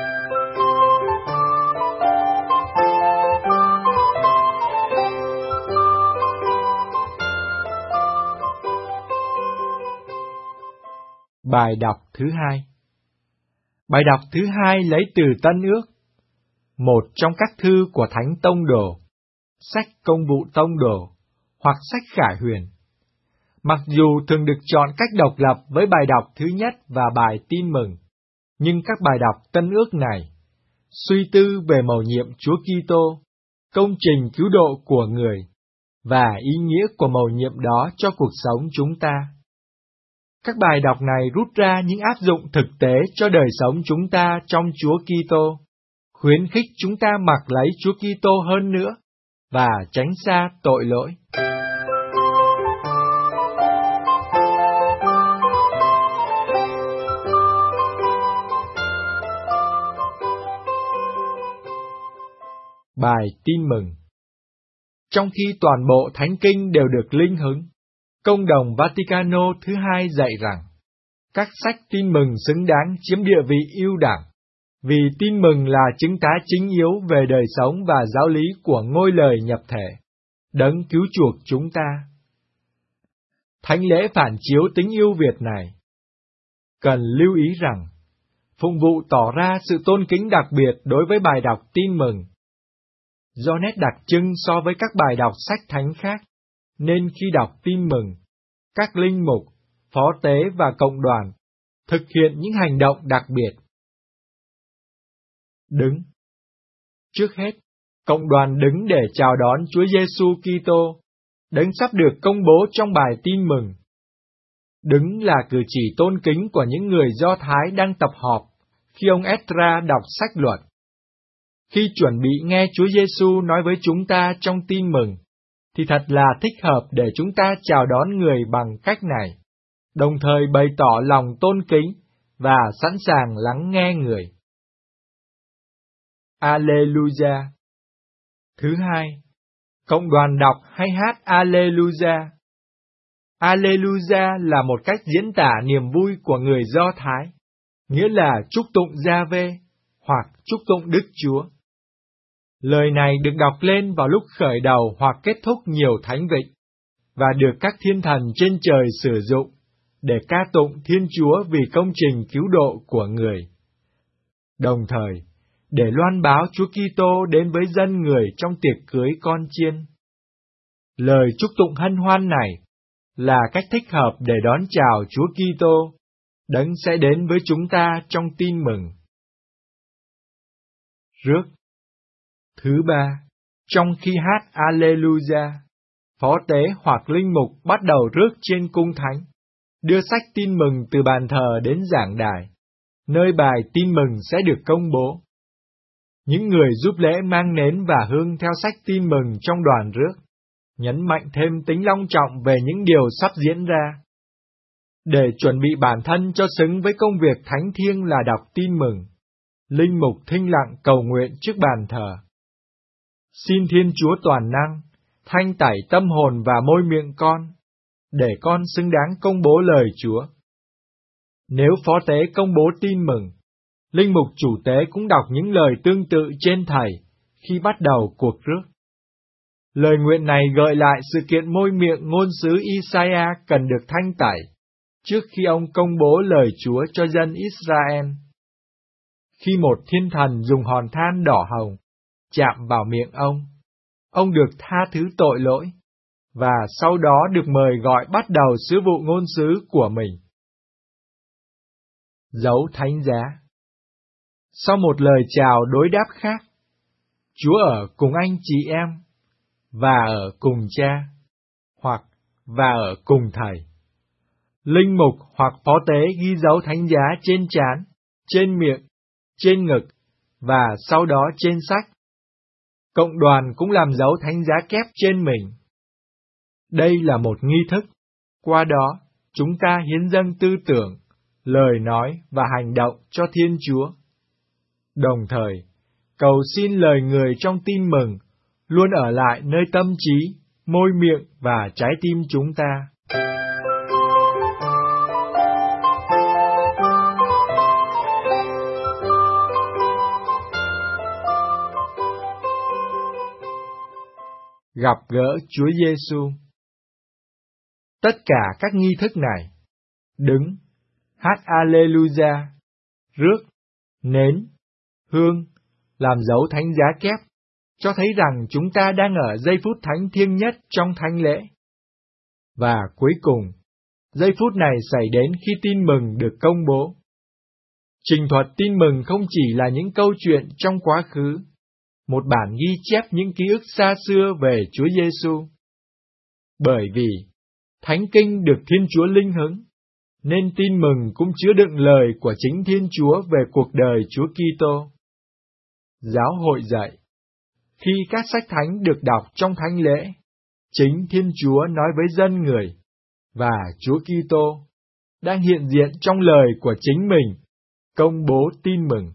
Speaker 5: Bài đọc thứ 2. Bài đọc thứ 2 lấy từ Tân Ước, một trong các thư của Thánh Tông Đồ, sách Công vụ Tông Đồ hoặc sách Khải Huyền. Mặc dù thường được chọn cách độc lập với bài đọc thứ nhất và bài tin mừng, nhưng các bài đọc Tân Ước này suy tư về mầu nhiệm Chúa Kitô, công trình cứu độ của người và ý nghĩa của mầu nhiệm đó cho cuộc sống chúng ta. Các bài đọc này rút ra những áp dụng thực tế cho đời sống chúng ta trong Chúa Kitô, khuyến khích chúng ta mặc lấy Chúa Kitô hơn nữa và tránh xa tội lỗi. Bài tin mừng. Trong khi toàn bộ Thánh Kinh đều được linh hứng, Công đồng Vaticano thứ 2 dạy rằng các sách tin mừng xứng đáng chiếm địa vị ưu đẳng, vì tin mừng là chứng tá chính yếu về đời sống và giáo lý của ngôi lời nhập thể, đấng cứu chuộc chúng ta. Thánh lễ phản chiếu tính ưu việt này. Cần lưu ý rằng, phụng vụ tỏ ra sự tôn kính đặc biệt đối với bài đọc tin mừng. Do nét đặc trưng so với các bài đọc sách thánh khác, nên khi đọc tin mừng, các linh mục, phó tế và cộng đoàn thực hiện những hành động đặc biệt. Đứng. Trước hết, cộng đoàn đứng để chào đón Chúa Giêsu Kitô, đấng sắp được công bố trong bài tin mừng. Đứng là cử chỉ tôn kính của những người Do Thái đang tập họp khi ông Ezra đọc sách luật. Khi chuẩn bị nghe Chúa Giêsu nói với chúng ta trong tin mừng, thì thật là thích hợp để chúng ta chào đón người bằng cách này, đồng thời bày tỏ lòng tôn kính và sẵn sàng lắng nghe người. Alleluia. Thứ hai, cộng đoàn đọc hay hát Alleluia. Alleluia là một cách diễn tả niềm vui của người Do Thái, nghĩa là chúc tụng Giê-hô-va hoặc chúc tụng Đức Chúa. Lời này được đọc lên vào lúc khởi đầu hoặc kết thúc nhiều thánh vịnh, và được các thiên thần trên trời sử dụng để ca tụng Thiên Chúa vì công trình cứu độ của người. Đồng thời, để loan báo Chúa Kitô đến với dân người trong tiệc cưới con chiên. Lời chúc tụng hân hoan này là cách thích hợp để đón chào Chúa Kitô, đấng sẽ đến với chúng ta trong tin mừng. Rước. Thứ ba, trong khi hát Alleluia, phó tế hoặc linh mục bắt đầu rước trên cung thánh, đưa sách tin mừng từ bàn thờ đến giảng đài, nơi bài tin mừng sẽ được công bố. Những người giúp lễ mang nến và hương theo sách tin mừng trong đoàn rước, nhấn mạnh thêm tính long trọng về những điều sắp diễn ra. để chuẩn bị bản thân cho xứng với công việc thánh thiêng là đọc tin mừng, linh mục thinh lặng cầu nguyện trước bàn thờ. Xin Thiên Chúa toàn năng thanh tẩy tâm hồn và môi miệng con, để con xứng đáng công bố lời Chúa. Nếu phó tế công bố tin mừng, linh mục chủ tế cũng đọc những lời tương tự trên thầy khi bắt đầu cuộc rước. Lời nguyện này gợi lại sự kiện môi miệng ngôn sứ Isaiah cần được thanh tẩy trước khi ông công bố lời Chúa cho dân Israel. Khi một thiên thần dùng hòn than đỏ hồng chạm vào miệng ông được tha thứ tội lỗi, và sau đó được mời gọi bắt đầu sứ vụ ngôn sứ của mình. Dấu thánh giá. Sau một lời chào đối đáp khác, Chúa ở cùng anh chị em, và ở cùng cha, hoặc và ở cùng thầy. Linh mục hoặc phó tế ghi dấu thánh giá trên trán, trên miệng, trên ngực, và sau đó trên sách. Cộng đoàn cũng làm dấu thánh giá kép trên mình. Đây là một nghi thức, qua đó chúng ta hiến dâng tư tưởng, lời nói và hành động cho Thiên Chúa. Đồng thời, cầu xin lời người trong tin mừng luôn ở lại nơi tâm trí, môi miệng và trái tim chúng ta. Gặp gỡ Chúa Giêsu. Tất cả các nghi thức này, đứng, hát Alleluia, rước, nến, hương, làm dấu thánh giá kép, cho thấy rằng chúng ta đang ở giây phút thánh thiêng nhất trong thánh lễ. Và cuối cùng, giây phút này xảy đến khi tin mừng được công bố. Trình thuật tin mừng không chỉ là những câu chuyện trong quá khứ, một bản ghi chép những ký ức xa xưa về Chúa Giêsu. Bởi vì Thánh Kinh được Thiên Chúa linh hứng, nên tin mừng cũng chứa đựng lời của chính Thiên Chúa về cuộc đời Chúa Kitô. Giáo hội dạy, khi các sách thánh được đọc trong thánh lễ, chính Thiên Chúa nói với dân người, và Chúa Kitô đang hiện diện trong lời của chính mình, công bố tin mừng.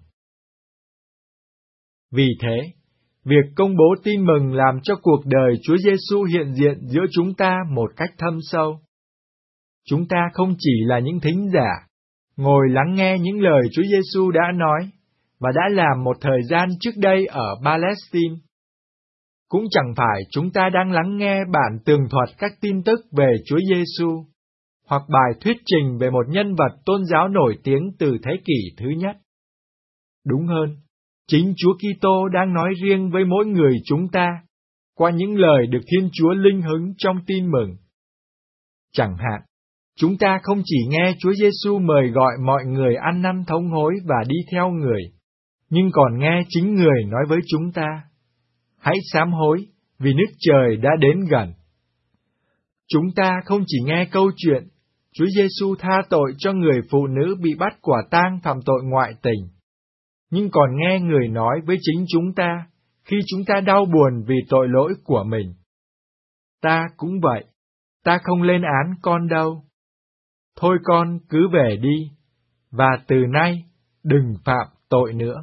Speaker 5: Vì thế, việc công bố tin mừng làm cho cuộc đời Chúa Giêsu hiện diện giữa chúng ta một cách thâm sâu. Chúng ta không chỉ là những thính giả, ngồi lắng nghe những lời Chúa Giêsu đã nói, và đã làm một thời gian trước đây ở Palestine. Cũng chẳng phải chúng ta đang lắng nghe bản tường thuật các tin tức về Chúa Giêsu, hoặc bài thuyết trình về một nhân vật tôn giáo nổi tiếng từ thế kỷ thứ nhất. Đúng hơn, chính Chúa Kitô đang nói riêng với mỗi người chúng ta, qua những lời được Thiên Chúa linh hứng trong tin mừng. Chẳng hạn, chúng ta không chỉ nghe Chúa Giêsu mời gọi mọi người ăn năn thống hối và đi theo người, nhưng còn nghe chính người nói với chúng ta, hãy sám hối, vì nước trời đã đến gần. Chúng ta không chỉ nghe câu chuyện Chúa Giêsu tha tội cho người phụ nữ bị bắt quả tang phạm tội ngoại tình, nhưng còn nghe người nói với chính chúng ta khi chúng ta đau buồn vì tội lỗi của mình. Ta cũng vậy, ta không lên án con đâu. Thôi con cứ về đi, và từ nay đừng phạm tội nữa.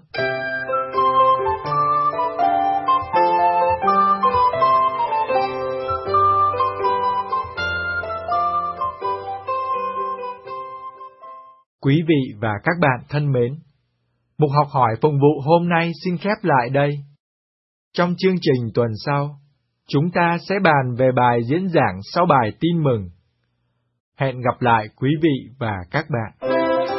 Speaker 5: Quý vị và các bạn thân mến, mục học hỏi phụng vụ hôm nay xin khép lại đây. Trong chương trình tuần sau, chúng ta sẽ bàn về bài diễn giảng sau bài tin mừng. Hẹn gặp lại quý vị và các bạn.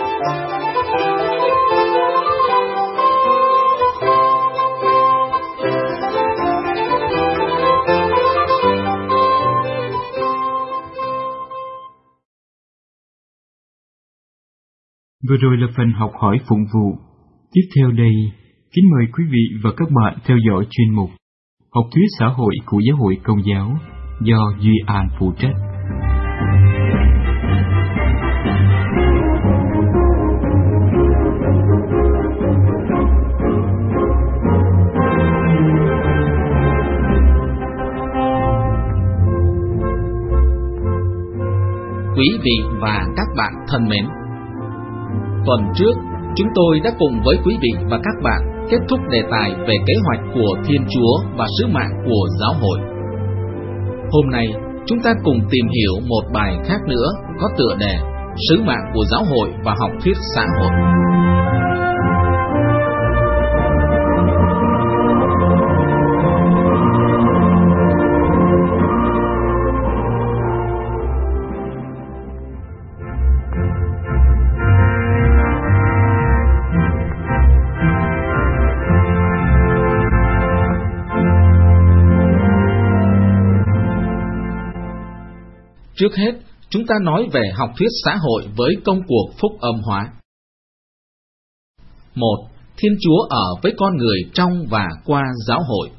Speaker 1: Vừa rồi là phần học hỏi phụng vụ. Tiếp theo đây, kính mời quý vị và các bạn theo dõi chuyên mục Học thuyết xã hội của Giáo hội Công giáo do Duy An phụ trách.
Speaker 3: Quý vị và các bạn thân mến, tuần trước chúng tôi đã cùng với quý vị và các bạn kết thúc đề tài về kế hoạch của Thiên Chúa và sứ mạng của giáo hội. Hôm nay chúng ta cùng tìm hiểu một bài khác nữa có tựa đề Sứ mạng của giáo hội và học thuyết xã hội. Trước hết, chúng ta nói về học thuyết xã hội với công cuộc phúc âm hóa. 1. Thiên Chúa ở với con người trong và qua giáo hội.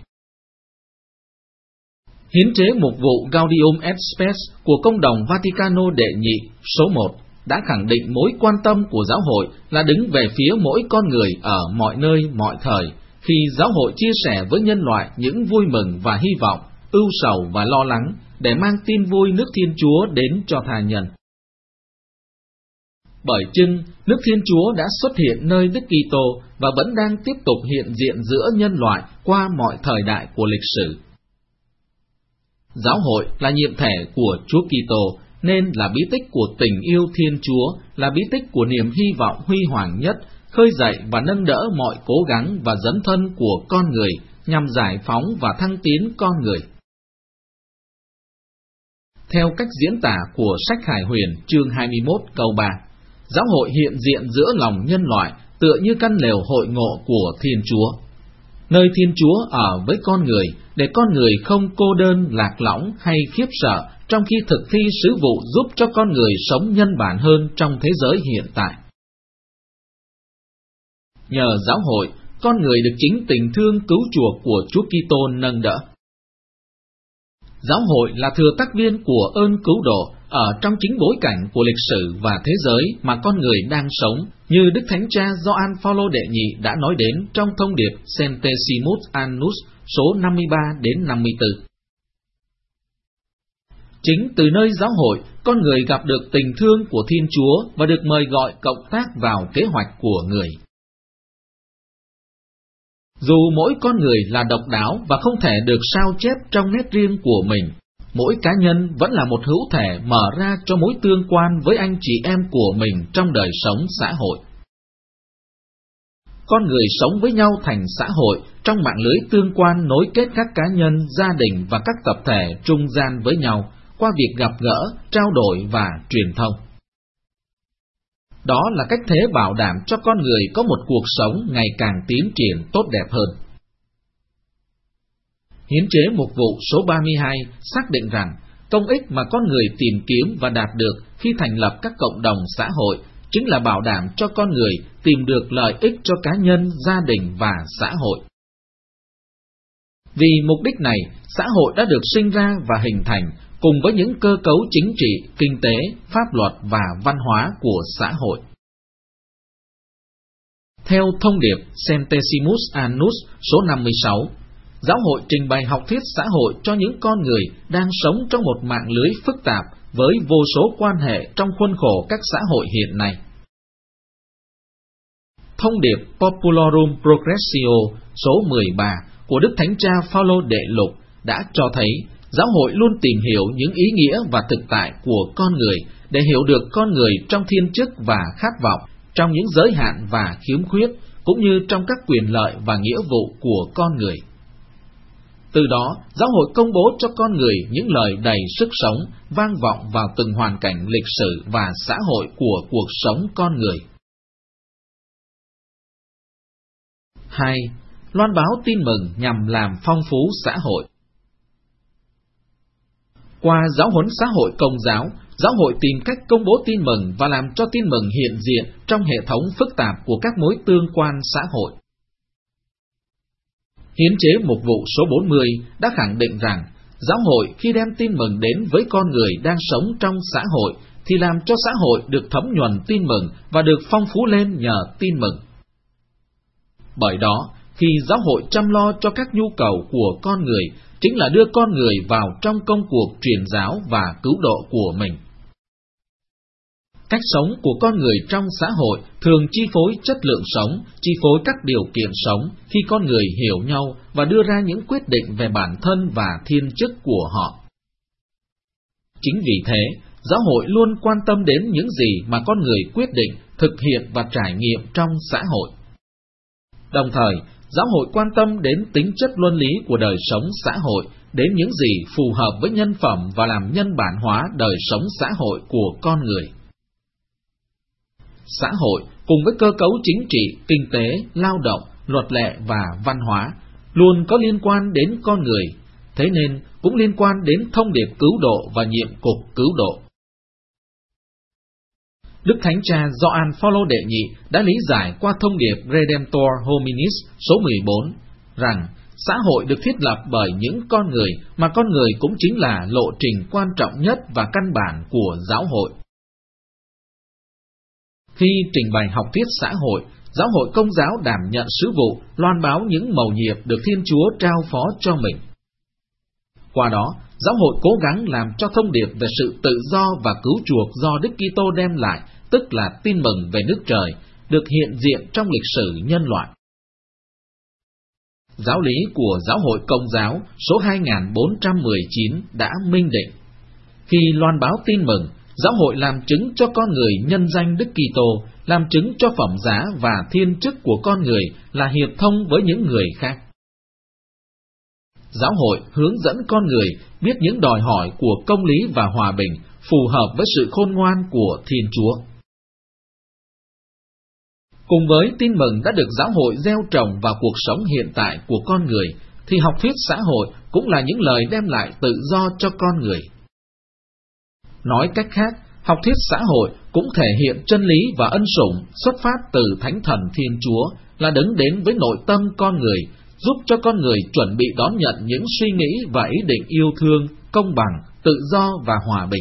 Speaker 3: Hiến chế mục vụ Gaudium et Spes của Công đồng Vaticano đệ nhị số 1 đã khẳng định mối quan tâm của giáo hội là đứng về phía mỗi con người ở mọi nơi mọi thời, khi giáo hội chia sẻ với nhân loại những vui mừng và hy vọng, ưu sầu và lo lắng, để mang tin vui nước Thiên Chúa đến cho tha nhân. Bởi chưng, nước Thiên Chúa đã xuất hiện nơi Đức Kitô và vẫn đang tiếp tục hiện diện giữa nhân loại qua mọi thời đại của lịch sử. Giáo hội là nhiệm thể của Chúa Kitô, nên là bí tích của tình yêu Thiên Chúa, là bí tích của niềm hy vọng huy hoàng nhất, khơi dậy và nâng đỡ mọi cố gắng và dấn thân của con người nhằm giải phóng và thăng tiến con người. Theo cách diễn tả của sách Hải Huyền chương 21 câu 3, giáo hội hiện diện giữa lòng nhân loại tựa như căn lều hội ngộ của Thiên Chúa, nơi Thiên Chúa ở với con người để con người không cô đơn, lạc lõng hay khiếp sợ trong khi thực thi sứ vụ giúp cho con người sống nhân bản hơn trong thế giới hiện tại. Nhờ giáo hội, con người được chính tình thương cứu chuộc của Chúa Kitô nâng đỡ. Giáo hội là thừa tác viên của ơn cứu độ ở trong chính bối cảnh của lịch sử và thế giới mà con người đang sống, như Đức Thánh Cha Gioan Phaolô đệ nhị đã nói đến trong thông điệp Centesimus Annus số 53 đến 54. Chính từ nơi giáo hội, con người gặp được tình thương của Thiên Chúa và được mời gọi cộng tác vào kế hoạch của người. Dù mỗi con người là độc đáo và không thể được sao chép trong nét riêng của mình, mỗi cá nhân vẫn là một hữu thể mở ra cho mối tương quan với anh chị em của mình trong đời sống xã hội. Con người sống với nhau thành xã hội trong mạng lưới tương quan nối kết các cá nhân, gia đình và các tập thể trung gian với nhau qua việc gặp gỡ, trao đổi và truyền thông. Đó là cách thế bảo đảm cho con người có một cuộc sống ngày càng tiến triển tốt đẹp hơn. Hiến chế mục vụ số 32 xác định rằng công ích mà con người tìm kiếm và đạt được khi thành lập các cộng đồng xã hội chính là bảo đảm cho con người tìm được lợi ích cho cá nhân, gia đình và xã hội. Vì mục đích này, xã hội đã được sinh ra và hình thành cùng với những cơ cấu chính trị, kinh tế, pháp luật và văn hóa của xã hội. Theo thông điệp Centesimus Annus số 56, giáo hội trình bày học thuyết xã hội cho những con người đang sống trong một mạng lưới phức tạp với vô số quan hệ trong khuôn khổ các xã hội hiện nay. Thông điệp Populorum Progressio số 13 của Đức Thánh Cha Phaolô đệ lục đã cho thấy giáo hội luôn tìm hiểu những ý nghĩa và thực tại của con người để hiểu được con người trong thiên chức và khát vọng, trong những giới hạn và khiếm khuyết, cũng như trong các quyền lợi và nghĩa vụ của con người. Từ đó, giáo hội công bố cho con người những lời đầy sức sống, vang vọng vào từng hoàn cảnh lịch sử và xã hội của cuộc sống con người. 2. Loan báo tin mừng nhằm làm phong phú xã hội. Qua giáo huấn xã hội Công giáo, giáo hội tìm cách công bố tin mừng và làm cho tin mừng hiện diện trong hệ thống phức tạp của các mối tương quan xã hội. Hiến chế mục vụ số 40 đã khẳng định rằng, giáo hội khi đem tin mừng đến với con người đang sống trong xã hội, thì làm cho xã hội được thấm nhuần tin mừng và được phong phú lên nhờ tin mừng. Bởi đó, khi giáo hội chăm lo cho các nhu cầu của con người, chính là đưa con người vào trong công cuộc truyền giáo và cứu độ của mình. Cách sống của con người trong xã hội thường chi phối chất lượng sống, chi phối các điều kiện sống khi con người hiểu nhau và đưa ra những quyết định về bản thân và thiên chức của họ. Chính vì thế, giáo hội luôn quan tâm đến những gì mà con người quyết định, thực hiện và trải nghiệm trong xã hội. Đồng thời, giáo hội quan tâm đến tính chất luân lý của đời sống xã hội, đến những gì phù hợp với nhân phẩm và làm nhân bản hóa đời sống xã hội của con người. Xã hội cùng với cơ cấu chính trị, kinh tế, lao động, luật lệ và văn hóa luôn có liên quan đến con người, thế nên cũng liên quan đến thông điệp cứu độ và nhiệm cục cứu độ. Đức Thánh Cha Gioan Phaolô đệ nhị đã lý giải qua thông điệp Redemptor Hominis số 14 rằng xã hội được thiết lập bởi những con người mà con người cũng chính là lộ trình quan trọng nhất và căn bản của giáo hội. Khi trình bày học thuyết xã hội, giáo hội Công giáo đảm nhận sứ vụ loan báo những mầu nhiệm được Thiên Chúa trao phó cho mình. Qua đó, giáo hội cố gắng làm cho thông điệp về sự tự do và cứu chuộc do Đức Kitô đem lại, tức là tin mừng về nước trời, được hiện diện trong lịch sử nhân loại. Giáo lý của giáo hội Công giáo số 2419 đã minh định, khi loan báo tin mừng, giáo hội làm chứng cho con người nhân danh Đức Kitô, làm chứng cho phẩm giá và thiên chức của con người là hiệp thông với những người khác. Giáo hội hướng dẫn con người biết những đòi hỏi của công lý và hòa bình phù hợp với sự khôn ngoan của Thiên Chúa. Cùng với tin mừng đã được giáo hội gieo trồng vào cuộc sống hiện tại của con người, thì học thuyết xã hội cũng là những lời đem lại tự do cho con người. Nói cách khác, học thuyết xã hội cũng thể hiện chân lý và ân sủng xuất phát từ Thánh Thần Thiên Chúa, là đấng đến với nội tâm con người, giúp cho con người chuẩn bị đón nhận những suy nghĩ và ý định yêu thương, công bằng, tự do và hòa bình.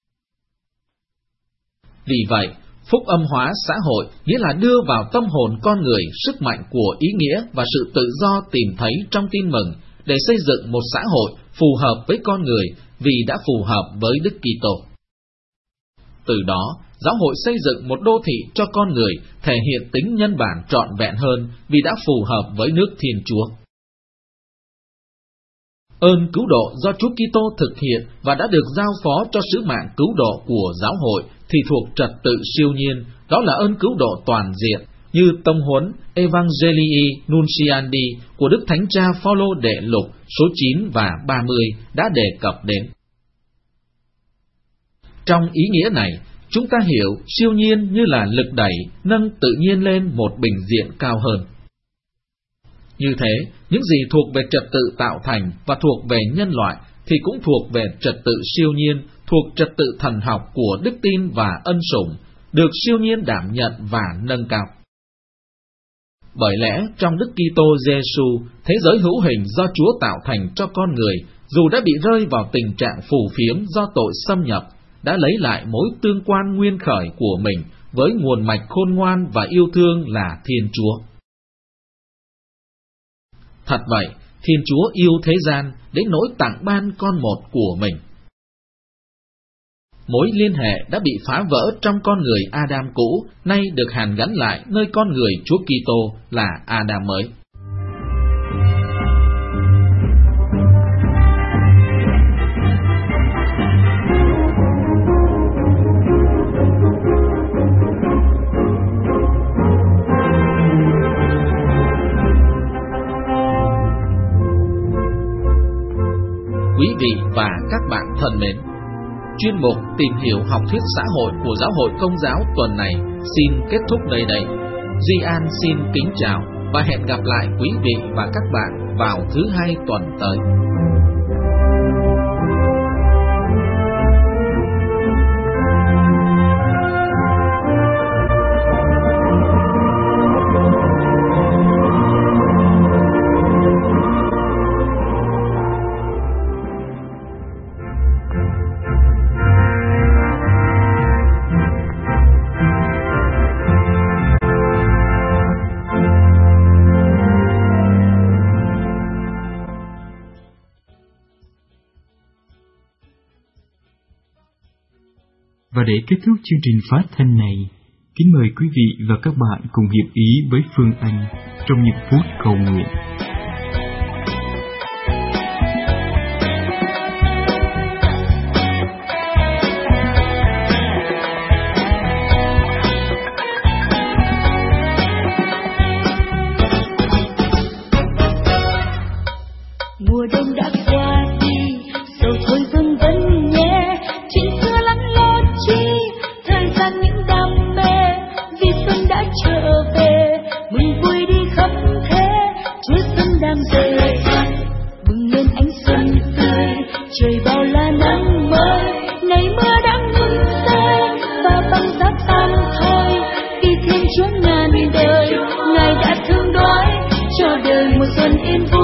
Speaker 3: Vì vậy, phúc âm hóa xã hội nghĩa là đưa vào tâm hồn con người sức mạnh của ý nghĩa và sự tự do tìm thấy trong tin mừng để xây dựng một xã hội phù hợp với con người vì đã phù hợp với Đức Kitô. Từ đó, giáo hội xây dựng một đô thị cho con người thể hiện tính nhân bản trọn vẹn hơn vì đã phù hợp với nước Thiên Chúa. Ơn cứu độ do Chúa Kitô thực hiện và đã được giao phó cho sứ mạng cứu độ của giáo hội thì thuộc trật tự siêu nhiên, đó là ơn cứu độ toàn diện, như tông huấn Evangelii Nunciandi của Đức Thánh Cha Phaolô đệ lục số 9 và 30 đã đề cập đến. Trong ý nghĩa này, chúng ta hiểu siêu nhiên như là lực đẩy, nâng tự nhiên lên một bình diện cao hơn. Như thế, những gì thuộc về trật tự tạo thành và thuộc về nhân loại thì cũng thuộc về trật tự siêu nhiên, thuộc trật tự thần học của đức tin và ân sủng, được siêu nhiên đảm nhận và nâng cao. Bởi lẽ trong Đức Kitô Giêsu, thế giới hữu hình do Chúa tạo thành cho con người, dù đã bị rơi vào tình trạng phù phiếm do tội xâm nhập, đã lấy lại mối tương quan nguyên khởi của mình với nguồn mạch khôn ngoan và yêu thương là Thiên Chúa. Thật vậy, Thiên Chúa yêu thế gian đến nỗi tặng ban con một của mình. Mối liên hệ đã bị phá vỡ trong con người Adam cũ, nay được hàn gắn lại nơi con người Chúa Kitô là Adam mới. Quý vị và các bạn thân mến, chuyên mục Tìm hiểu học thuyết xã hội của Giáo hội Công giáo tuần này xin kết thúc nơi đây. Duy An xin kính chào và hẹn gặp lại quý vị và các bạn vào thứ Hai tuần tới.
Speaker 1: Và để kết thúc chương trình phát thanh này, kính mời quý vị và các bạn cùng hiệp ý với Phương Anh trong những phút cầu nguyện.
Speaker 2: Mùa đông đã qua đi, sầu thôi vương vấn nhé, chuyện xưa lắng lo chi, thời gian những đam mê, vì xuân đã trở về, mừng vui đi khắp thế, Chúa xuân đang về, bừng lên ánh xuân tươi, trời bao la nắng mới, ngày mưa đã ngừng rơi, và băng giá tan thôi, vì Thiên Chúa ngàn đời, Ngài đã thương đói, cho đời mùa xuân yên vui.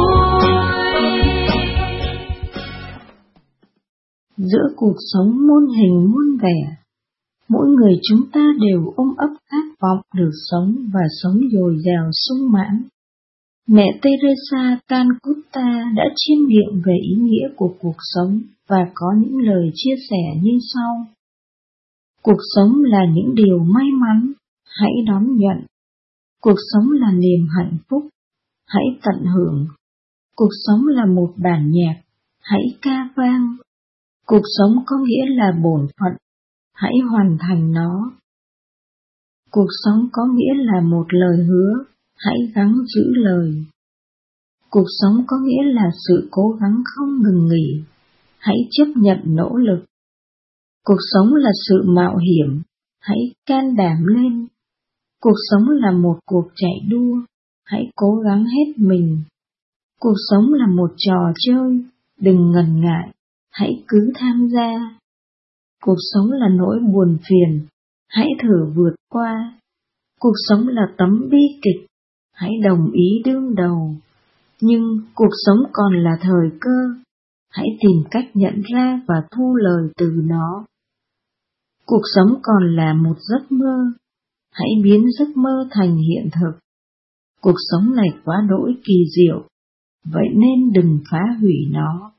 Speaker 6: Giữa cuộc sống muôn hình muôn vẻ, mỗi người chúng ta đều ôm ấp khát vọng được sống và sống dồi dào sung mãn. Mẹ Teresa Calcutta đã chiêm nghiệm về ý nghĩa của cuộc sống và có những lời chia sẻ như sau. Cuộc sống là những điều may mắn, hãy đón nhận. Cuộc sống là niềm hạnh phúc, hãy tận hưởng. Cuộc sống là một bản nhạc, hãy ca vang. Cuộc sống có nghĩa là bổn phận, hãy hoàn thành nó. Cuộc sống có nghĩa là một lời hứa, hãy gắng giữ lời. Cuộc sống có nghĩa là sự cố gắng không ngừng nghỉ, hãy chấp nhận nỗ lực. Cuộc sống là sự mạo hiểm, hãy can đảm lên. Cuộc sống là một cuộc chạy đua, hãy cố gắng hết mình. Cuộc sống là một trò chơi, đừng ngần ngại, hãy cứ tham gia. Cuộc sống là nỗi buồn phiền, hãy thử vượt qua. Cuộc sống là tấm bi kịch, hãy đồng ý đương đầu. Nhưng cuộc sống còn là thời cơ, hãy tìm cách nhận ra và thu lời từ nó. Cuộc sống còn là một giấc mơ, hãy biến giấc mơ thành hiện thực. Cuộc sống này quá đỗi kỳ diệu, vậy nên đừng phá hủy nó.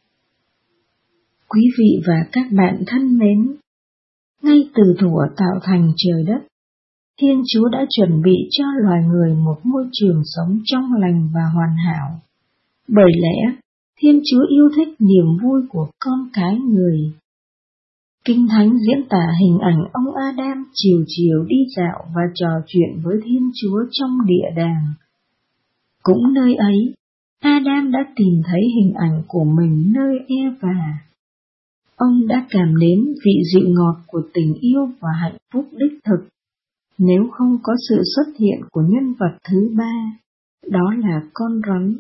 Speaker 6: Quý vị và các bạn thân mến, ngay từ thuở tạo thành trời đất, Thiên Chúa đã chuẩn bị cho loài người một môi trường sống trong lành và hoàn hảo. Bởi lẽ, Thiên Chúa yêu thích niềm vui của con cái người. Kinh Thánh diễn tả hình ảnh ông Adam chiều chiều đi dạo và trò chuyện với Thiên Chúa trong địa đàng. Cũng nơi ấy, Adam đã tìm thấy hình ảnh của mình nơi Eva. Ông đã cảm nếm vị dịu ngọt của tình yêu và hạnh phúc đích thực, nếu không có sự xuất hiện của nhân vật thứ ba, đó là con rắn.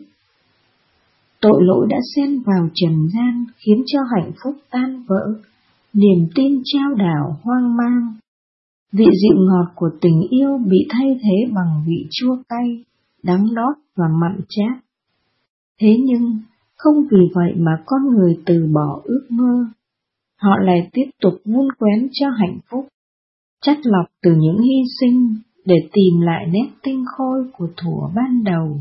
Speaker 6: Tội lỗi đã xen vào trần gian khiến cho hạnh phúc tan vỡ, niềm tin trao đảo hoang mang. Vị dịu ngọt của tình yêu bị thay thế bằng vị chua cay, đắng đót và mặn chát. Thế nhưng, không vì vậy mà con người từ bỏ ước mơ. Họ lại tiếp tục vun quén cho hạnh phúc, chắt lọc từ những hy sinh để tìm lại nét tinh khôi của thuở ban đầu.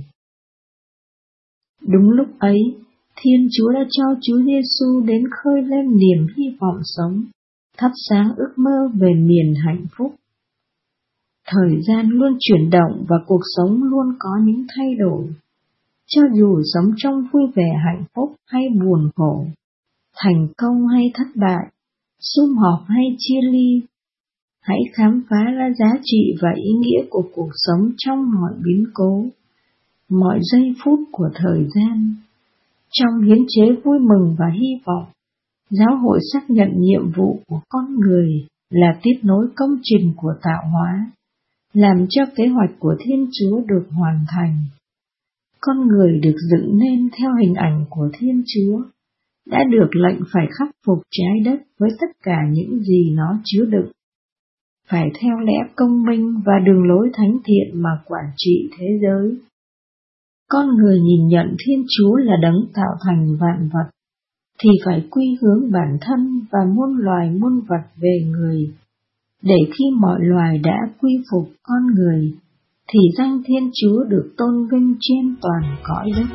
Speaker 6: Đúng lúc ấy, Thiên Chúa đã cho Chúa Giêsu đến khơi lên niềm hy vọng sống, thắp sáng ước mơ về miền hạnh phúc. Thời gian luôn chuyển động và cuộc sống luôn có những thay đổi. Cho dù sống trong vui vẻ hạnh phúc hay buồn khổ, thành công hay thất bại, sum họp hay chia ly, hãy khám phá ra giá trị và ý nghĩa của cuộc sống trong mọi biến cố, mọi giây phút của thời gian. Trong hiến chế vui mừng và hy vọng, Giáo hội xác nhận nhiệm vụ của con người là tiếp nối công trình của tạo hóa, làm cho kế hoạch của Thiên Chúa được hoàn thành. Con người được dựng nên theo hình ảnh của Thiên Chúa, đã được lệnh phải khắc phục trái đất với tất cả những gì nó chứa đựng, phải theo lẽ công minh và đường lối thánh thiện mà quản trị thế giới. Con người nhìn nhận Thiên Chúa là đấng tạo thành vạn vật, thì phải quy hướng bản thân và muôn loài muôn vật về người, để khi mọi loài đã quy phục con người, thì danh Thiên Chúa được tôn vinh trên toàn cõi đất.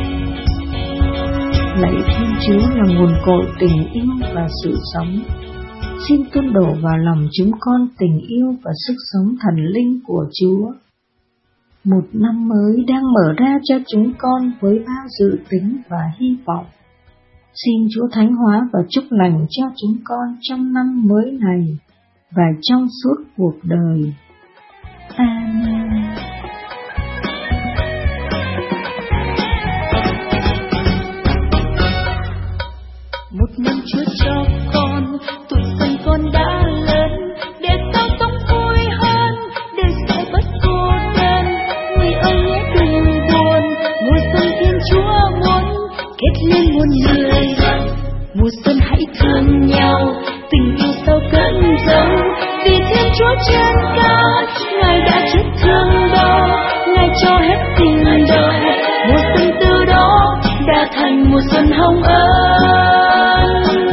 Speaker 6: Lạy Thiên Chúa là nguồn cội tình yêu và sự sống, xin tuôn đổ vào lòng chúng con tình yêu và sức sống thần linh của Chúa. Một năm mới đang mở ra cho chúng con với bao dự tính và hy vọng. Xin Chúa thánh hóa và chúc lành cho chúng con trong năm mới này và trong suốt cuộc đời. Amen.
Speaker 2: Một năm Chúa cho con, tuổi xuân con đã lớn, để sao sống vui hơn, đời sẽ bất cô đơn. Người ơi nhé đừng buồn, mùa xuân Thiên Chúa muốn kết liên muôn người. Mùa xuân hãy thương nhau, tình yêu sâu cất giấu, vì Thiên Chúa trên cao, Ngài đã chết thương đau, Ngài cho hết tình đời. Mùa xuân từ đó đã thành mùa xuân hồng ân.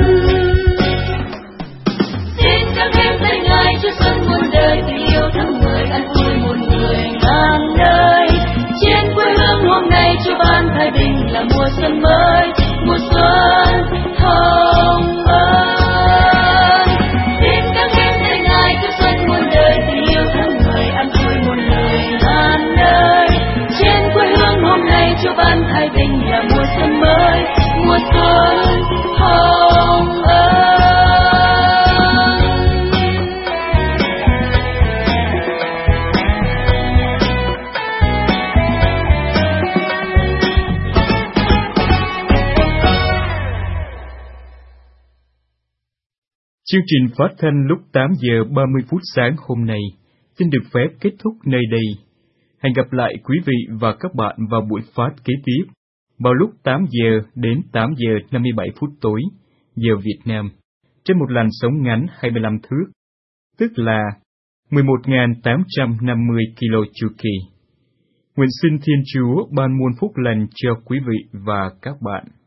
Speaker 2: Xin các em danh Ngài Chúa xuân muôn đời, tình yêu tháng 10 an vui muôn người ngàn đời. Trên quê hương hôm nay Chúa ban thái bình là mùa xuân mới, mùa xuân hồng ân. Xin các em danh Ngài Chúa xuân muôn đời, tình yêu tháng 10 an vui muôn người ngàn đời. Trên quê hương hôm nay Chúa ban thái bình là mùa xuân mới, mùa xuân hồng ân.
Speaker 1: Chương trình phát thanh lúc 8 giờ 30 phút sáng hôm nay xin được phép kết thúc nơi đây. Hẹn gặp lại quý vị và các bạn vào buổi phát kế tiếp vào lúc 8 giờ đến 8 giờ 57 phút tối giờ Việt Nam trên một làn sóng ngắn 25 thước, tức là 11.850 kilo chu kỳ. Nguyện xin Thiên Chúa ban muôn phúc lành cho quý vị và các bạn.